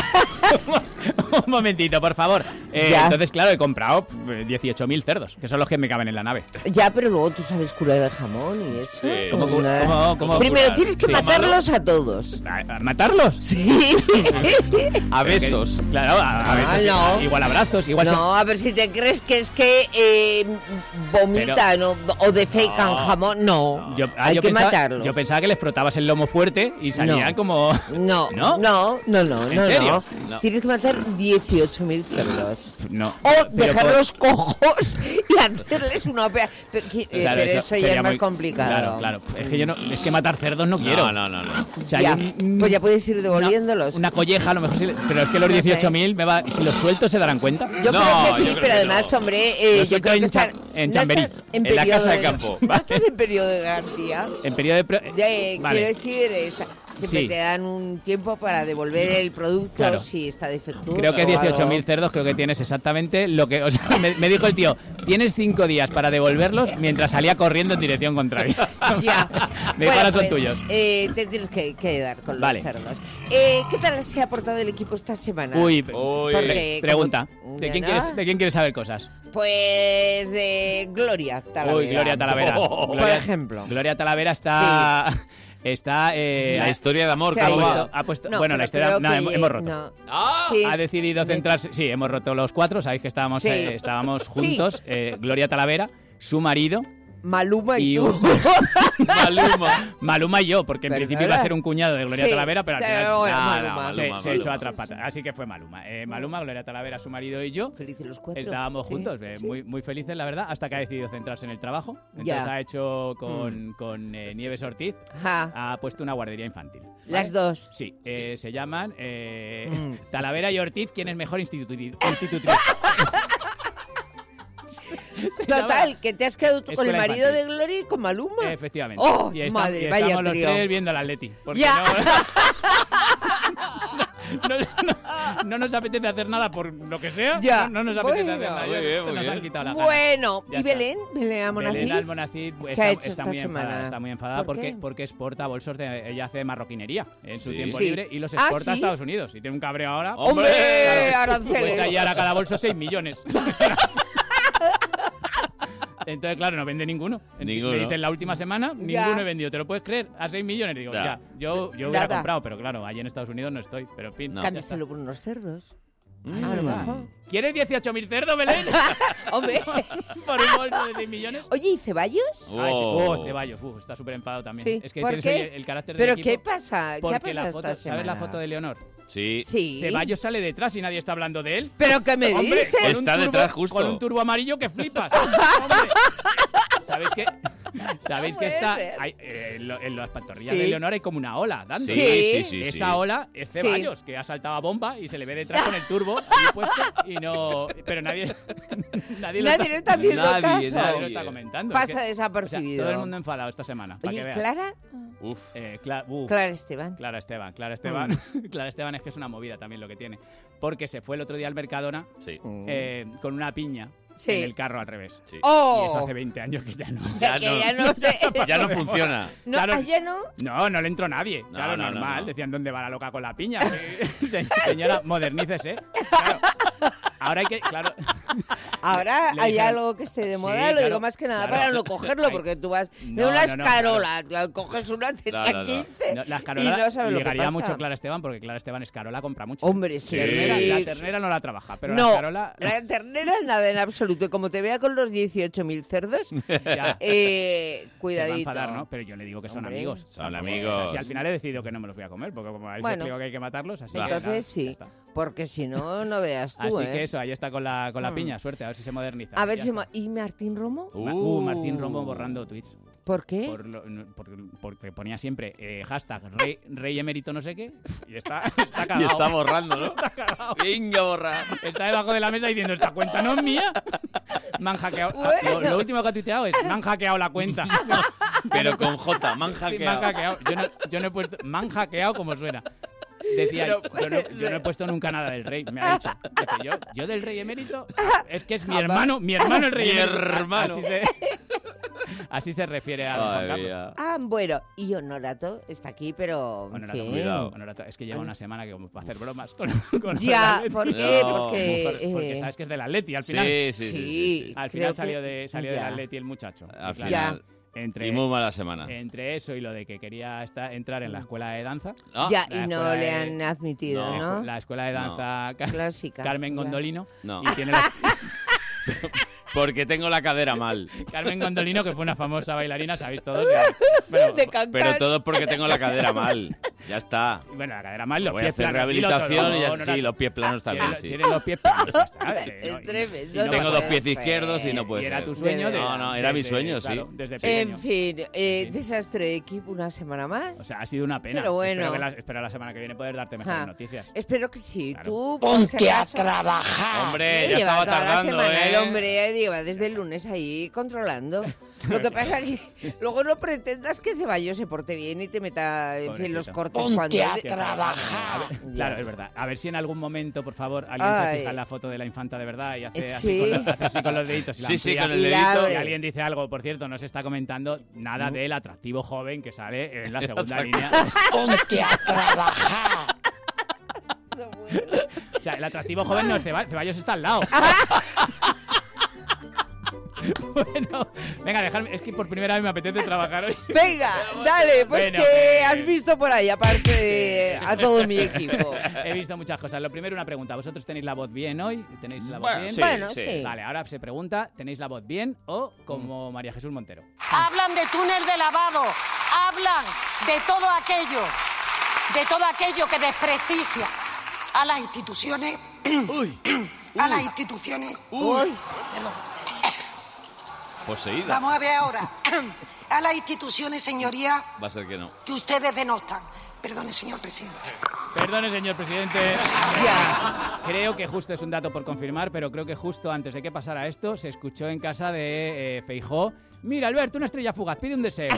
Un momentito, por favor. Eh, Ya. entonces, claro, he comprado eh, dieciocho mil cerdos, que son los que me caben en la nave. Ya, pero luego tú sabes curar el jamón y eso. Sí, como ¿cómo- una- cómo- cómo Primero curar? tienes que Sí. matarlos a todos. ¿A, a matarlos? Sí. A besos. Claro, a, a Ah, besos. no. Igual abrazos, igual... se- No, a ver si te crees que es que eh, vomitan o, o defecan No. jamón. No, Yo, ah, hay yo que pensaba, matarlos. yo pensaba que les frotabas el lomo fuerte y salían No. como... No, ¿No? no, no, no, ¿En no, serio? no. No. Tienes que matar dieciocho mil cerdos. No. O Pero dejarlos cojos y hacerles una operación. Pero, que- eh, Claro, pero eso eso ya sería es más muy- complicado. Claro, claro. Es que yo no... Es que matar cerdos no quiero. No, no, no, no. O sea, Ya, hay un- pues ya puedes ir devolviéndolos. Una colleja, a lo mejor sí, le- pero es que los No sé. dieciocho mil me va, si los suelto se darán cuenta. Yo No, creo que sí, yo creo pero que además, no. hombre, eh, Los yo suelto creo que en Cha- están, en no Chamberí, estás en la periodo casa de campo. No estás en periodo de garantía. En periodo de... pre- Ya, eh, Vale. Quiero decir, esa- siempre Sí. te dan un tiempo para devolver el producto Claro. si está defectuoso. Creo que o algo. dieciocho mil cerdos, creo que tienes exactamente lo que... O sea, me, me dijo el tío, tienes cinco días para devolverlos mientras salía corriendo en dirección contraria. Ya. Me dijo, Bueno, ahora son pues, tuyos. Eh, te tienes que quedar con los Vale. cerdos. Eh, ¿Qué tal se ha portado el equipo esta semana? Uy, Uy. Porque, pregunta. como- ¿De quién, ¿no? quieres, ¿De quién quieres saber cosas? Pues de Gloria Talavera. Uy, Gloria Talavera. Oh, por Gloria- ejemplo. Gloria Talavera está... Está... eh, La historia de amor, Se ha ¿cómo ido. va? ha puesto, No, bueno, la pero historia... creo No, que hemos, ye- hemos roto. no. ¡Ah! Sí. Ha decidido centrarse... Sí, hemos roto los cuatro. Sabéis que estábamos, Sí. eh, estábamos juntos. eh, Gloria Talavera, su marido... Maluma y, Y tú. un- Maluma. Maluma y yo, porque en ¿Perdona? principio iba a ser un cuñado de Gloria Sí, Talavera, pero al pero final bueno, nah, Maluma. nah, se, Maluma, se echó Maluma. a traspata. Así que fue Maluma. Eh, Maluma, Gloria Talavera, su marido y yo. Felices los cuatro. Estábamos Sí, juntos, eh, sí. muy, muy felices, la verdad, hasta que ha decidido centrarse en el trabajo. Entonces Ya. ha hecho con, con eh, Nieves Ortiz, Ja, ha puesto una guardería infantil. ¿vale? las dos. Sí, eh, se llaman eh, Mm. Talavera y Ortiz, ¿quién es mejor institutriz? institutriz? Se Total, llama- que te has quedado tú con el Escuela marido infantil. de Gloria y con Maluma. Efectivamente. Oh, y, esta- madre, y vaya estamos los trío. tres viendo el Atleti. Porque Ya. no, no, no- no nos apetece hacer nada por lo que sea. Ya. No, no nos apetece Bueno. hacer nada. Muy Ya bien, se muy nos bien. han quitado la gana. Bueno, Ya ¿y está. Belén? Belén Almonacid. Belén Almonacid pues, ¿Qué está, ha hecho está esta muy enfadada, semana? está muy enfadada ¿Por porque, qué? porque exporta bolsos de... Ella hace marroquinería en su Sí. tiempo Sí. libre y los Ah, exporta a ¿sí? Estados Unidos. Y tiene un cabreo ahora. ¡Hombre! Claro. Aranceles. Pues ahí ahora cada bolso seis millones. Entonces, claro, no vende ninguno. Ninguno. Me dicen la última semana, Ya. ninguno he vendido. ¿Te lo puedes creer? A seis millones. Digo, Ya. ya. Yo, yo hubiera Nada. comprado, pero claro, allí en Estados Unidos no estoy. Pero en fin. No. ya está. Cámbiaselo por unos cerdos. Mm. A lo mejor. ¿Quieres dieciocho mil cerdos, Belén? Hombre. ¿Por un bolso de seis millones? Oye, ¿y Ceballos? Ay, Oh. oh, Ceballos, uf, está súper enfadado también. Sí. Es que ¿Por tienes qué? el, el carácter ¿Pero del qué equipo. pasa? ¿Qué ha Porque pasado la foto, esta ¿sabes la semana? foto de Leonor? Sí. Sí. Ceballos sale detrás y nadie está hablando de él. ¿Pero qué me Hombre, dices? con un Está turbo- detrás justo. Con un turbo amarillo que flipas. Hombre. ¿Sabéis que, ¿sabéis que puede está ser. hay, eh, en, lo- en las pantorrillas Sí. de Leonor hay como una ola dando? Sí, Sí. sí, sí. Esa sí. ola es Sí. Ceballos, que ha saltado a bomba y se le ve detrás con el turbo ahí puesto y no... Pero nadie... nadie, Nadie le está haciendo Nadie, caso. nadie lo nadie. está comentando. Pasa Es que- o sea, desapercibido. todo el mundo enfadado esta semana. para que Oye, veas. Clara. Uf. Eh, Cla- uh, Clara Esteban. Clara Esteban, Clara Esteban. Clara Esteban es que es una movida también lo que tiene. Porque se fue el otro día al Mercadona Sí. Mm. eh, con una piña Sí. en el carro al revés. Sí. ¡Oh! Y eso hace veinte años que ya no. Ya Ya que no. ya no sé. Ya no funciona. No, Claro. allá no. No, no le entró nadie. No, claro, no, no, normal. no. Decían, ¿dónde va la loca con la piña? Se- Señora, modernícese. Claro. Ahora hay que, claro. Ahora Le hay dijeron- algo que esté de Sí, moda, lo claro, digo más que nada claro. para no cogerlo, Ay, porque tú vas de no, una no, no, escarola, coges una, te No, da no, no. quince No, las y carolas no sabes lo que llegaría pasa. mucho Clara Esteban porque Clara Esteban es carola, compra mucho. Hombre, sí. Ternera, la ternera no la trabaja, pero no, la carola... la ternera nada en absoluto. Y como te vea con los dieciocho mil cerdos, Ya. eh, Se va a cuidadito. enfadar, ¿no? Pero yo le digo que son Hombre. amigos. Son O amigos. sea, si al final he decidido que no me los voy a comer, porque como habéis Bueno. explicado que hay que matarlos, así que Entonces nada, ya sí, está. porque si no, no veas tú, Así ¿eh? que eso, ahí está con la, con la Mm. piña, suerte, a ver si se moderniza. A ver Ya si... está. ma- ¿Y Martín Romo? Ma- Uh, Martín Romo borrando tweets. ¿Por qué? Por lo- no, porque, porque ponía siempre eh, hashtag rey, rey emérito no sé qué y está, está cagado. Y está borrando, ¿no? Está cagado. Venga, borrar. Está debajo de la mesa diciendo, esta cuenta no es mía. Me han hackeado. Ah, lo, Bueno. lo último que ha tuiteado es, me han hackeado la cuenta. Pero con J, man Sí, me han hackeado. hackeado. Yo no, yo no he puesto, me han hackeado como suena. Decía, Pero yo, no, yo no he puesto nunca nada del rey, me ha dicho. Dice, yo, yo del rey emérito, es que es mi hermano, mi hermano el rey Mi emérito. hermano. Así se, Así se refiere a don Juan Carlos. Ah, bueno, y Honorato está aquí, pero... en Honorato, fin. cuidado. Honorato, es que lleva una semana que como para hacer bromas con, con Ya, el Atleti. ¿por qué? No, Porque, porque, porque eh, sabes que es del Atleti al final. Sí, sí, sí. sí, sí, sí. Al final creo salió, que- de, salió ya. del Atleti el muchacho. Al Y claro, final. Entre, Y muy mala semana. Entre eso y lo de que quería estar, entrar en la escuela de danza. Ah. Ya, La y no escuela le de- han admitido, la- ¿no? La escuela de danza Car- Clásica. Carmen ya. Gondolino. No. Y tiene la- Porque tengo la cadera mal. Carmen Gondolino, que fue una famosa bailarina, sabéis todos. Ya. Bueno, De cantar. Pero todo es porque tengo la cadera mal. Ya está. bueno, la cadera mal, los Voy a pies hacer planos. Dilo rehabilitación todo, y ya, no, no, sí, no. los pies planos Tiene, también, sí. tiene los pies planos, ya está. eh, Es no, y- tremendo, y no no Tengo puede dos pies ser. izquierdos y no puede Y era ser. tu sueño de... No, no, era mi desde- sueño, claro, sí. desde pequeño. En fin, eh, desastre de equipo una semana más. O sea, ha sido una pena. Pero bueno. Espero, que la, espero la semana que viene poder darte mejores Ja. noticias. Espero que sí. Claro. Tú, por si acaso- Hombre, Sí, ya lleva estaba toda la tardando, semana, ¿eh? El hombre lleva desde el lunes ahí controlando. Lo que pasa es que luego no pretendas que Ceballos se porte bien y te meta en fin, los Pobrecito. cortes Ponte cuando... a trabajar. A ver, claro, es verdad. A ver si en algún momento, por favor, alguien Ay. se fija en la foto de la infanta de verdad y hace, Sí. así, con los, hace así con los deditos. Y la Sí, sí, amplía. con el Y dedito. abre. Y alguien dice algo, por cierto, no se está comentando nada del atractivo joven que sale en la segunda atractivo. línea. Ponte a trabajar. O sea, el atractivo joven no es Ceba- Ceballos, está al lado. Bueno, venga, dejarme. Es que por primera vez me apetece trabajar hoy. Venga, dale, pues Bueno, que pues- has visto por ahí, aparte de a todo mi equipo. He visto muchas cosas. Lo primero, una pregunta. ¿Vosotros tenéis la voz bien hoy? ¿Tenéis la voz Bueno, bien? sí, Bueno, sí. sí. Vale, ahora se pregunta, ¿tenéis la voz bien o como María Jesús Montero? Hablan de túnel de lavado, hablan de todo aquello, de todo aquello que desprestigia a las instituciones, a las instituciones. Uy. Perdón. Poseída. Vamos a ver ahora, a las instituciones, señoría, Va a ser que no. que ustedes denostan. Perdone, señor presidente. Perdone, señor presidente. Ya. Creo que justo es un dato por confirmar, pero creo que justo antes de que pasara esto, se escuchó en casa de eh, Feijóo: mira, Alberto, una estrella fugaz, pide un deseo.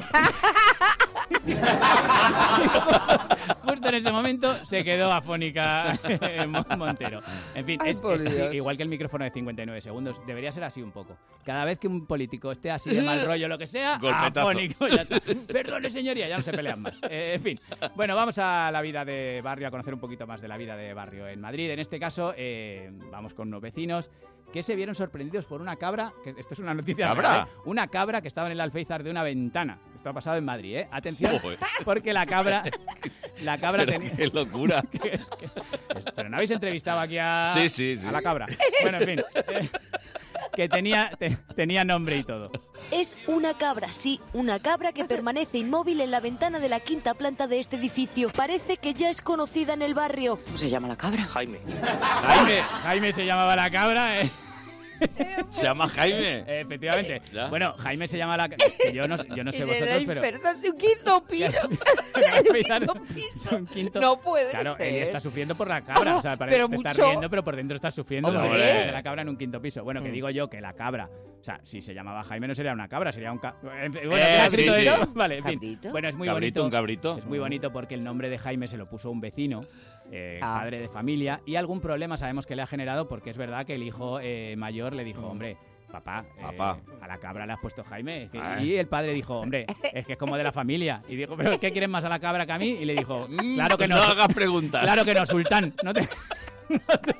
Justo en ese momento se quedó afónica eh, Mon- Montero. En fin, Ay, es, por es así, Dios. igual que el micrófono de cincuenta y nueve segundos. Debería ser así un poco. Cada vez que un político esté así de mal rollo, lo que sea, Golpetazo. afónico. Ya está. Perdone, señoría, ya no se pelean más. Eh, en fin, bueno, vamos a la vida de barrio, a conocer un poquito más de la vida de barrio en Madrid. En este caso, eh, vamos con unos vecinos que se vieron sorprendidos por una cabra, que esto es una noticia ¿Cabra? real, ¿eh? Una cabra que estaba en el alféizar de una ventana. Esto ha pasado en Madrid, ¿eh? Atención, Joder. porque la cabra... La cabra Pero tenía... qué locura. que- que- Pero no habéis entrevistado aquí a, Sí, sí, sí. a la cabra. Bueno, en fin. eh, que tenía, te- tenía nombre y todo. Es una cabra, sí, una cabra que permanece inmóvil en la ventana de la quinta planta de este edificio. Parece que ya es conocida en el barrio. ¿Cómo se llama la cabra? Jaime. Jaime, Jaime se llamaba la cabra. eh. ¿Se llama Jaime? Eh, Efectivamente. ¿Ya? Bueno, Jaime se llama la... que yo no, yo no sé En el vosotros, pero... infernal de un quinto piso. Alféizar, Un piso. un quinto- No puede Claro, ser. él está sufriendo por la cabra. O sea, parece Pero que está mucho. riendo, pero por dentro está sufriendo la Hombre. muerte de la cabra en un quinto piso. Bueno, que Mm. digo yo que la cabra... O sea, si se llamaba Jaime no sería una cabra, sería un... ca- en fin, Bueno, Eh, cabrito sí, de- sí. Vale, en fin. ¿Cabrito? Bueno, es muy Cabrito, bonito. un cabrito. Es muy bonito porque el nombre de Jaime se lo puso un vecino, eh, Ah. padre de familia, y algún problema sabemos que le ha generado porque es verdad que el hijo eh, mayor le dijo, hombre, papá, eh, Papá. a la cabra le has puesto Jaime. Es que- Ah. Y el padre dijo, hombre, es que es como de la familia. Y dijo, ¿pero qué quieren más a la cabra que a mí? Y le dijo, claro que no. No hagas preguntas. Claro que no, sultán. No te... no te-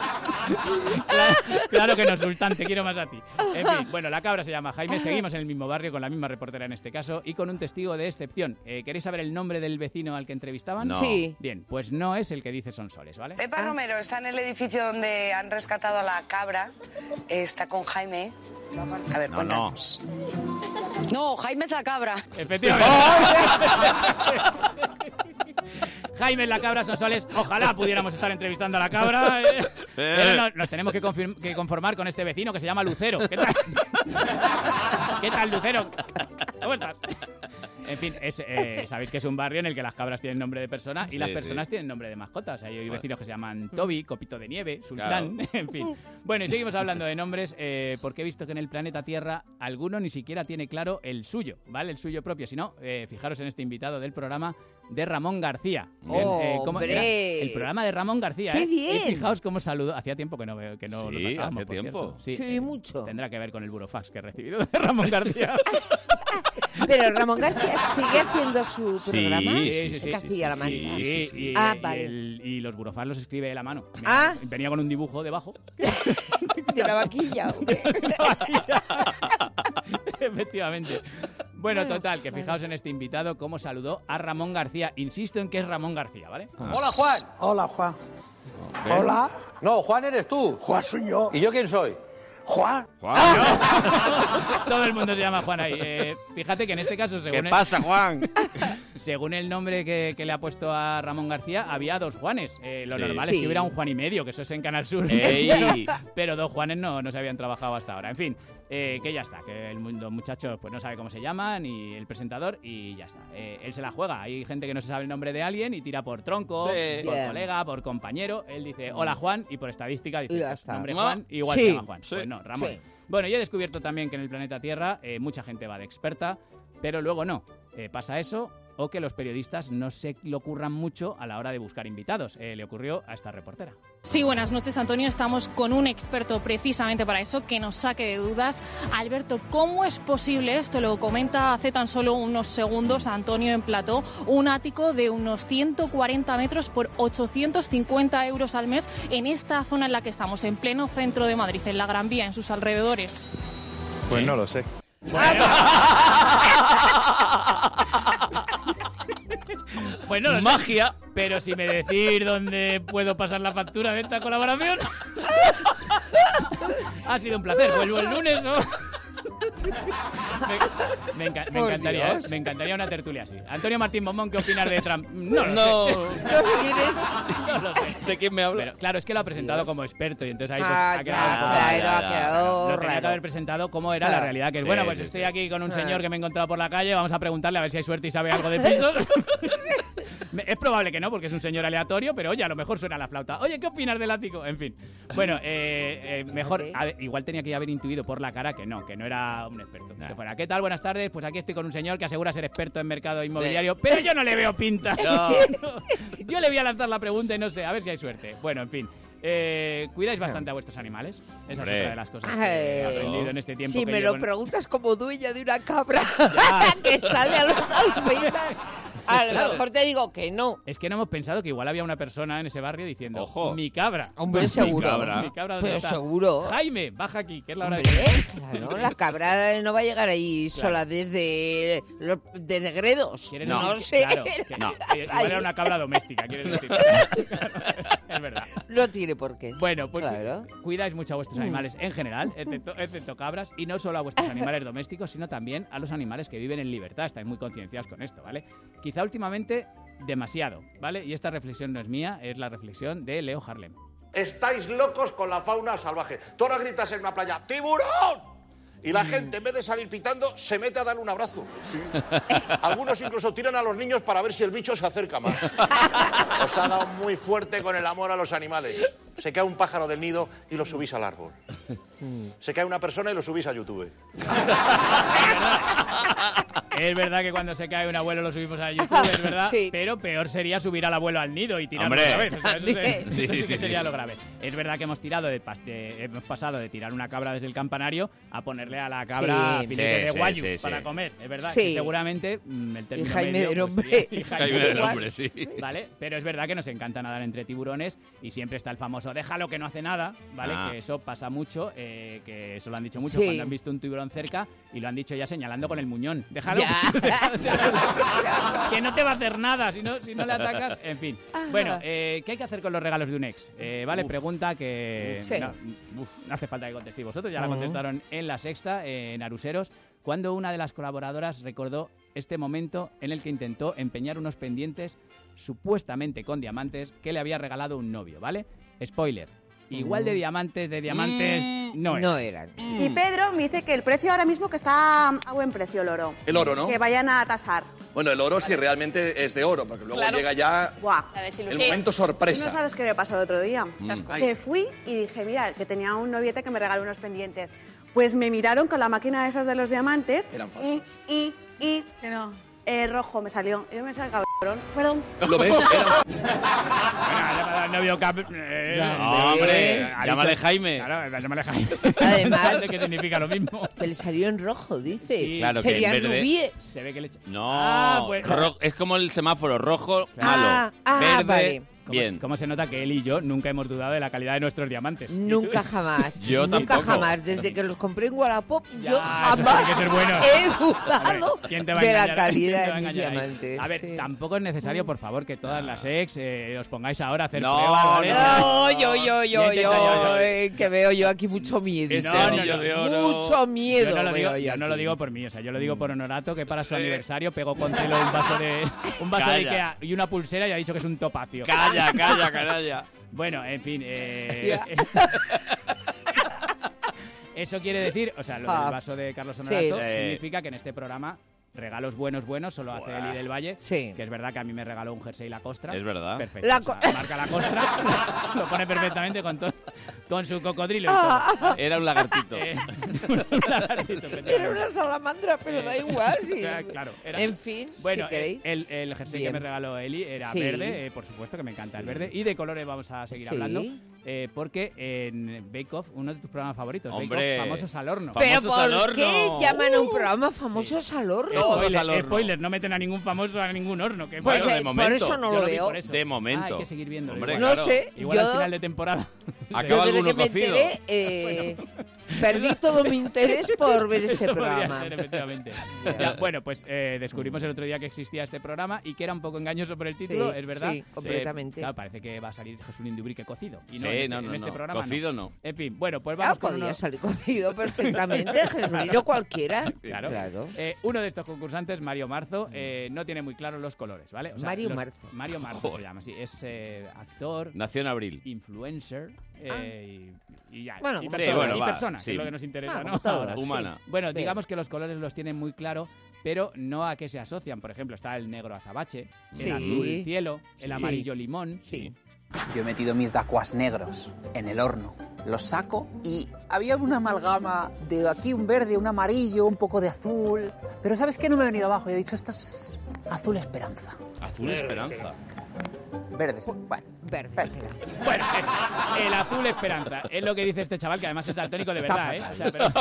claro, claro que no, sultán, te quiero más a ti. En fin, bueno, la cabra se llama Jaime, seguimos en el mismo barrio con la misma reportera en este caso y con un testigo de excepción. Eh, ¿Queréis saber el nombre del vecino al que entrevistaban? No. Sí. Bien, pues no es el que dice Sonsoles, ¿vale? Pepa Romero está en el edificio donde han rescatado a la cabra. Está con Jaime. A ver, No, cuéntanos. No, Jaime es la cabra. Efectivamente. Jaime la cabra Sonsoles, ojalá pudiéramos estar entrevistando a la cabra, eh, pero no- nos tenemos que, confirm- que conformar con este vecino que se llama Lucero. ¿Qué tal? ¿Qué tal, Lucero? ¿Cómo estás? En fin, es, eh, sabéis que es un barrio en el que las cabras tienen nombre de persona y Sí, las sí. personas tienen nombre de mascotas. Hay Bueno. vecinos que se llaman Toby, Copito de Nieve, Sultán, en fin. Bueno, y seguimos hablando de nombres eh, porque he visto que en el planeta Tierra alguno ni siquiera tiene claro el suyo, ¿vale? El suyo propio. Si no, eh, fijaros en este invitado del programa de Ramón García. Bien, ¡Oh, ¿cómo hombre! era? El programa de Ramón García, ¡Qué ¿eh? bien! Y fijaos cómo saludo. Hacía tiempo que no, veo- que no Sí, lo sacábamos, hace por tiempo. cierto. Sí, mucho. Tendrá que ver con el burofax que he recibido de Ramón García. Pero Ramón García sigue haciendo su Sí, programa sí, en sí, sí, Castilla-La sí, Mancha. sí, sí, sí. Y, Ah, y vale. el- y los burofax los escribe de la mano. Ah. Venía con un dibujo debajo. De una vaquilla. hombre. Efectivamente. Bueno, Bueno, total, que fijaos en este invitado cómo saludó a Ramón García. Insisto en que es Ramón García, ¿vale? Hola, Juan. Hola, Juan. Hola. No, Juan eres tú. Juan soy yo. ¿Y yo quién soy? Juan. Todo el mundo se llama Juan ahí. Eh, fíjate que en este caso, según ¿Qué el- pasa, Juan? según el nombre que, que le ha puesto a Ramón García, había dos Juanes. Eh, lo Sí. normal es Sí. que hubiera un Juan y medio, que eso es en Canal Sur. Ey. Pero dos Juanes no, no se habían trabajado hasta ahora. En fin, eh, que ya está, que el, mu- los muchachos pues no sabe cómo se llaman, ni el presentador, y ya está. Eh, él se la juega. Hay gente que no se sabe el nombre de alguien y tira por tronco, Sí. por Bien. colega, por compañero. Él dice, hola Juan, y por estadística dice, Y ya pues, está. nombre ¿No? Juan, igual Sí. se llama Juan. Sí. Pues no, Ramón. Sí. Bueno, yo he descubierto también que en el planeta Tierra eh, mucha gente va de experta, pero luego no. Eh, pasa eso, o que los periodistas no se le ocurran mucho a la hora de buscar invitados. Eh, le ocurrió a esta reportera. Sí, buenas noches, Antonio. Estamos con un experto precisamente para eso, que nos saque de dudas. Alberto, ¿cómo es posible esto? Lo comenta hace tan solo unos segundos Antonio en plató. Un ático de unos ciento cuarenta metros por ochocientos cincuenta euros al mes en esta zona en la que estamos, en pleno centro de Madrid, en la Gran Vía, en sus alrededores. Pues no lo sé. Pues no lo sé, Magia. pero si me decís dónde puedo pasar la factura de esta colaboración. Ha sido un placer. Vuelvo el lunes, ¿no? Me, me enca- me Por encantaría, Dios. me encantaría una tertulia así. Antonio Martín Bombón, ¿qué opinas de Trump? No, lo No. sé. ¿No quieres? No lo sé. ¿De quién me habla? Pero claro, es que lo ha presentado como experto y entonces ahí pues, Ah, ha ya, quedado un poco- claro, ya, ha ya, quedado Lo tenía que raro. haber presentado cómo era la Claro. realidad, que es Sí, bueno, pues sí, estoy sí. aquí con un Ah. señor que me he encontrado por la calle, vamos a preguntarle a ver si hay suerte y sabe algo de pisos. Me- Es probable que no, porque es un señor aleatorio, pero oye, a lo mejor suena la flauta. Oye, ¿qué opinas del ático? En fin. Bueno, eh, eh, mejor, a ver, igual tenía que haber intuido por la cara que no, que no era un experto. Que fuera, ¿qué tal? Buenas tardes. Pues aquí estoy con un señor que asegura ser experto en mercado inmobiliario, pero yo no le veo pinta. No. Yo le voy a lanzar la pregunta y no sé, a ver si hay suerte. Bueno, en fin. Eh, ¿Cuidáis bastante a vuestros animales? Esa es Hombre. otra de las cosas que he Ay. aprendido en este tiempo. Si que me llevo lo en- preguntas como dueña de una cabra que sale a los alfeitas, a lo Claro. mejor te digo que no. Es que no hemos pensado que igual había una persona en ese barrio diciendo, Ojo. mi cabra. Hombre, Mi seguro. cabra. Mi cabra, ¿dónde Pero está? seguro. Jaime, baja aquí, que es la hora Hombre, de... claro, la cabra no va a llegar ahí sola desde, lo- desde Gredos. ¿Quieres No, decir que- sé. Claro, que- No. eh, igual era una cabra doméstica, quieres decir. Es verdad. No tiene por qué. Bueno, pues Claro. cuidáis mucho a vuestros Mm. animales en general, excepto, excepto cabras, y no solo a vuestros animales domésticos, sino también a los animales que viven en libertad. Estáis muy concienciados con esto, ¿vale? Quizá últimamente demasiado, ¿vale? Y esta reflexión no es mía, es la reflexión de Leo Harlem. Estáis locos con la fauna salvaje. Tú ahora gritas en una playa, ¡tiburón! Y la gente, en vez de salir pitando, se mete a darle un abrazo. Sí. Algunos incluso tiran a los niños para ver si el bicho se acerca más. Os ha dado muy fuerte con el amor a los animales. Se cae un pájaro del nido y lo subís al árbol. Se cae una persona y lo subís a YouTube. Es verdad que cuando se cae un abuelo lo subimos a YouTube, es verdad, Sí. pero peor sería subir al abuelo al nido y tirarlo Hombre. otra vez. O sea, eso, se- También. eso Sí, sí, sí, que sí. sería lo grave. Es verdad que hemos tirado de, pas- de- hemos pasado de tirar una cabra desde el campanario a ponerle a la cabra Sí. filete Sí, de sí, guayu sí, sí. para comer. Es verdad Sí. que seguramente mm, el término Jaime medio, del pues, hombre. sería- y Jaime del igual, hombre, sí. ¿vale? Pero es verdad que nos encanta nadar entre tiburones y siempre está el famoso déjalo que no hace nada, ¿vale? Ah. Que eso pasa mucho, eh, que eso lo han dicho mucho Sí. cuando han visto un tiburón cerca y lo han dicho ya señalando con el muñón. Déjalo. Ya. Que no te va a hacer nada si no, si no le atacas. En fin. Ajá. Bueno, eh, ¿qué hay que hacer con los regalos de un ex? Eh, vale, Uf. pregunta que Sí. no, uf, no hace falta que contestéis vosotros. Ya la Ujú. contestaron en La Sexta, eh, en Aruseros, cuando una de las colaboradoras recordó este momento en el que intentó empeñar unos pendientes supuestamente con diamantes que le había regalado un novio, ¿vale? Spoiler. Igual de diamantes, de diamantes, no es. No eran. Y Pedro me dice que el precio ahora mismo que está a buen precio el oro. El oro, ¿no? Que vayan a tasar. Bueno, el oro sí realmente es de oro, porque luego Claro. llega ya Buah. el momento Tú sorpresa. no sabes qué me pasó el otro día. Chasco. Que fui y dije, mira, que tenía un noviete que me regaló unos pendientes. Pues me miraron con la máquina esas de los diamantes Eran y, y, y... Que no. Eh, rojo me salió. Y yo me salí cabrón. Perdón. ¿Lo ves? Bueno, novio cap... Eh, Hombre, ha llámale dicho- Jaime. Claro, llámale Jaime. Además, que significa lo mismo. que le salió en rojo, dice. Sí, claro, que Serían en verde- rubíes. Se ve que le... No, Ah, pues- ro- es como el semáforo rojo, Ah, malo, ah, verde, vale. ¿Cómo, bien. ¿Cómo se nota que él y yo nunca hemos dudado de la calidad de nuestros diamantes? Nunca jamás. Yo nunca tampoco. jamás. Desde que los compré en Wallapop, Ya, yo eso jamás tiene que ser bueno. he dudado ¿Quién te va a de la engañar? ¿Quién calidad te va a de mis engañar ahí? diamantes. A ver, sí. tampoco es necesario, por favor, que todas las ex eh, os pongáis ahora a hacer No, pruebas, ¿vale? No, yo, yo, yo, Intenta, yo, eh, que veo yo aquí mucho miedo. Ese No, no, anillo no. de oro. Mucho miedo Yo no lo digo, veo yo yo no lo aquí. digo por mí, o sea, yo lo digo por Honorato, que para su aniversario pegó con celo un vaso de un vaso de Calla. Ikea y una pulsera y ha dicho que es un topacio. Calla, calla, canalla. Bueno, en fin, eh, Ya. eso quiere decir, o sea, lo Ah. del vaso de Carlos Honorato Sí. significa que en este programa regalos buenos, buenos, solo hace Eli del Valle. Sí. Que es verdad que a mí me regaló un jersey Lacostra. Es verdad. Perfecto. La o sea, co- marca Lacostra, lo pone perfectamente con, to- con su cocodrilo y Ah. todo. Era un lagartito. Eh, un lagartito, efectivamente. Era una salamandra, pero da igual. Sí. Ya, claro, era- En fin, Bueno, si queréis. el, el jersey Bien. que me regaló Eli era Sí. verde, eh, por supuesto que me encanta el verde. Y de colores vamos a seguir Sí. hablando, eh, porque en Bake Off, uno de tus programas favoritos, Bake Hombre. Off, famosos al horno. Pero famosos al ¿por qué horno. llaman a un programa famosos al horno? Todos Spoiler, al horno. spoiler, no meten a ningún famoso a ningún horno. Que Pues, Bueno, eh, de por momento. eso no Yo lo vi veo. por eso. De momento. Ah, hay que seguir viéndolo. Hombre, igual. No claro. sé, Igual yo al final de temporada. Acaba yo desde alguno que me cocido. enteré, eh, perdí todo mi interés por ver ese Eso podría programa. ser, efectivamente. Ya, bueno, pues eh, descubrimos el otro día que existía este programa y que era un poco engañoso por el título, Sí, es verdad. sí, completamente. Eh, claro, parece que va a salir Jesulín Dubrique cocido. Y no, Sí, en este, no, no, en este no. programa Cocido no. En fin, bueno, pues Ah, vamos con podía uno- salir cocido perfectamente, Jesulino cualquiera. Claro. Claro. Eh, uno de estos concursantes, Mario Marzo, eh, no tiene muy claros los colores, ¿vale? O sea, Mario los- Marzo. Mario Marzo Joder. se llama, sí. Es eh, actor, Nació en abril. influencer eh, y, y ya. Bueno, y como persona, todos. bueno, y va, persona, que sí. es lo que nos interesa, Ah, ¿no? como todos, Ahora. sí. Humana. Bueno, Bien. digamos que los colores los tienen muy claro, pero no a qué se asocian. Por ejemplo, está el negro azabache, Sí. el azul cielo, el Sí. amarillo limón. Sí. Yo he metido mis dacuas negros en el horno, los saco y había una amalgama de aquí un verde, un amarillo, un poco de azul. Pero ¿sabes qué? No me he venido abajo y he dicho, esto es azul esperanza. Azul Esperanza. Verde, bueno. Verde. Bueno, es el azul esperanza. Es lo que dice este chaval, que además es daltónico de verdad, ¿eh? O sea, pero-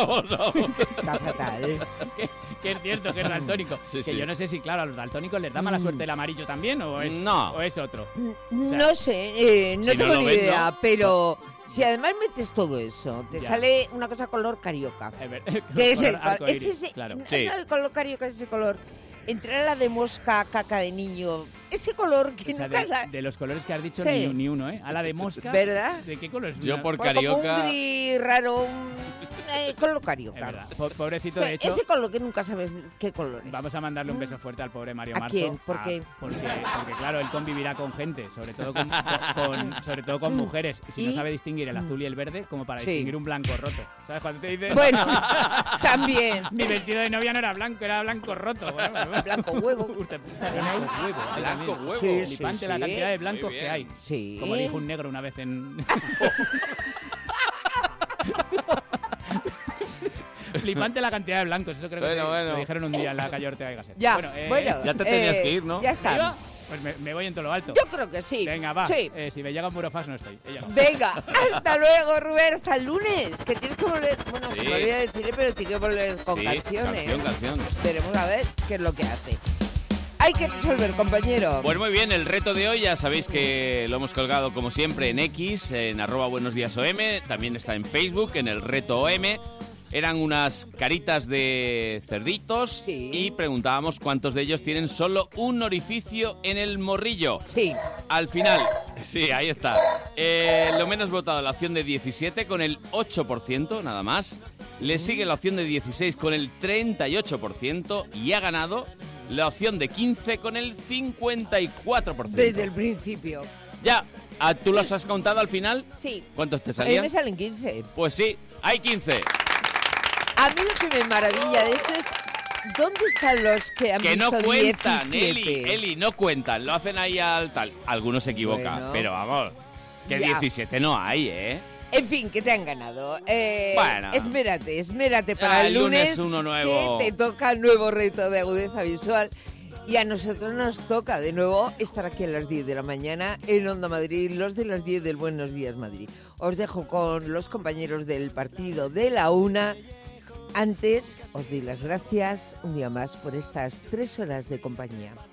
Está fatal. que, que es cierto que es daltónico. Sí, que sí. yo no sé si, claro, a los daltónicos les da mala suerte el amarillo también o es, No. o es otro. No sé, eh, no si no tengo lo ni ven, idea, ¿no? pero si además metes todo eso, te Ya. sale una cosa color carioca. Es ver- Que es el, color col- arcoíris, es ese, claro. no, Sí. no, el color carioca es ese color. Entre la de mosca, caca de niño, ese color que O sea, nunca de, sa- de los colores que has dicho, Sí. ni, ni uno, ¿eh? A la de mosca. ¿Verdad? ¿De qué color es? Yo Una- por Bueno, como carioca. un gris raro, un eh, color Es carioca. verdad. Po- Pobrecito, de hecho. Ese color que nunca sabes qué color es. Vamos a mandarle un beso fuerte al pobre Mario ¿A Marzo. quién? ¿Por qué? Porque, porque, claro, él convivirá con gente, sobre todo con, con- con- sobre todo con mujeres. Y si no ¿Y? sabe distinguir el azul y el verde, como para Sí. distinguir un blanco roto. ¿Sabes cuando te dicen? Bueno, también. Mi vestido de novia no era blanco, era blanco roto. Bueno, bueno, bueno. Blanco huevo. Usted- También hay. blanco huevo. hay Blanco también. huevo. Sí, sí, Flipante la sí. cantidad de blancos Muy bien. que hay. Sí. Como dijo un negro una vez en... Flipante la cantidad de blancos, eso creo que Bueno, se- bueno. lo dijeron un día en la calle Ortega y Gasset. Ya, bueno, eh, bueno. Ya te tenías eh, que ir, ¿no? Ya ¿me está. iba? Pues me, me voy en todo lo alto. Yo creo que sí. Venga, va. Sí. Eh, si me llega un burofax no estoy. Ella no. Venga, hasta luego, Rubén, hasta el lunes. Que tienes que volver. Bueno, Sí. se me olvidó decirle, pero tienes que volver con Sí, canciones. canción, canción. Veremos a ver qué es lo que hace. Hay que resolver, compañero. Pues muy bien, el reto de hoy ya sabéis que lo hemos colgado como siempre en X, en arroba buenos días O M, también está en Facebook, en el reto O M. Eran unas caritas de cerditos Sí. y preguntábamos cuántos de ellos tienen solo un orificio en el morrillo. Sí. Al final, sí, ahí está. Eh, lo menos votado, la opción de diecisiete con el ocho por ciento, nada más. Le sigue la opción de dieciséis con el treinta y ocho por ciento y ha ganado la opción de quince con el cincuenta y cuatro por ciento. Desde el principio. Ya, ¿a- ¿tú los has contado al final? Sí. ¿Cuántos te A mí salían? me salen quince. Pues sí, hay quince. A mí lo que me maravilla de esto es... ¿Dónde están los que han Que no visto cuentan, diecisiete? Eli, Eli, no cuentan, lo hacen ahí al tal. Algunos se equivocan, Bueno. pero vamos, que Ya. diecisiete no hay, ¿eh? En fin, que te han ganado. Eh, Bueno. Esmérate, esmérate para Ah, el el lunes lunes, uno nuevo. que te toca el nuevo reto de agudeza visual. Y a nosotros nos toca de nuevo estar aquí a las diez de la mañana en Onda Madrid, los de las diez del Buenos Días Madrid. Os dejo con los compañeros del partido de la una. Antes, os doy las gracias un día más por estas tres horas de compañía.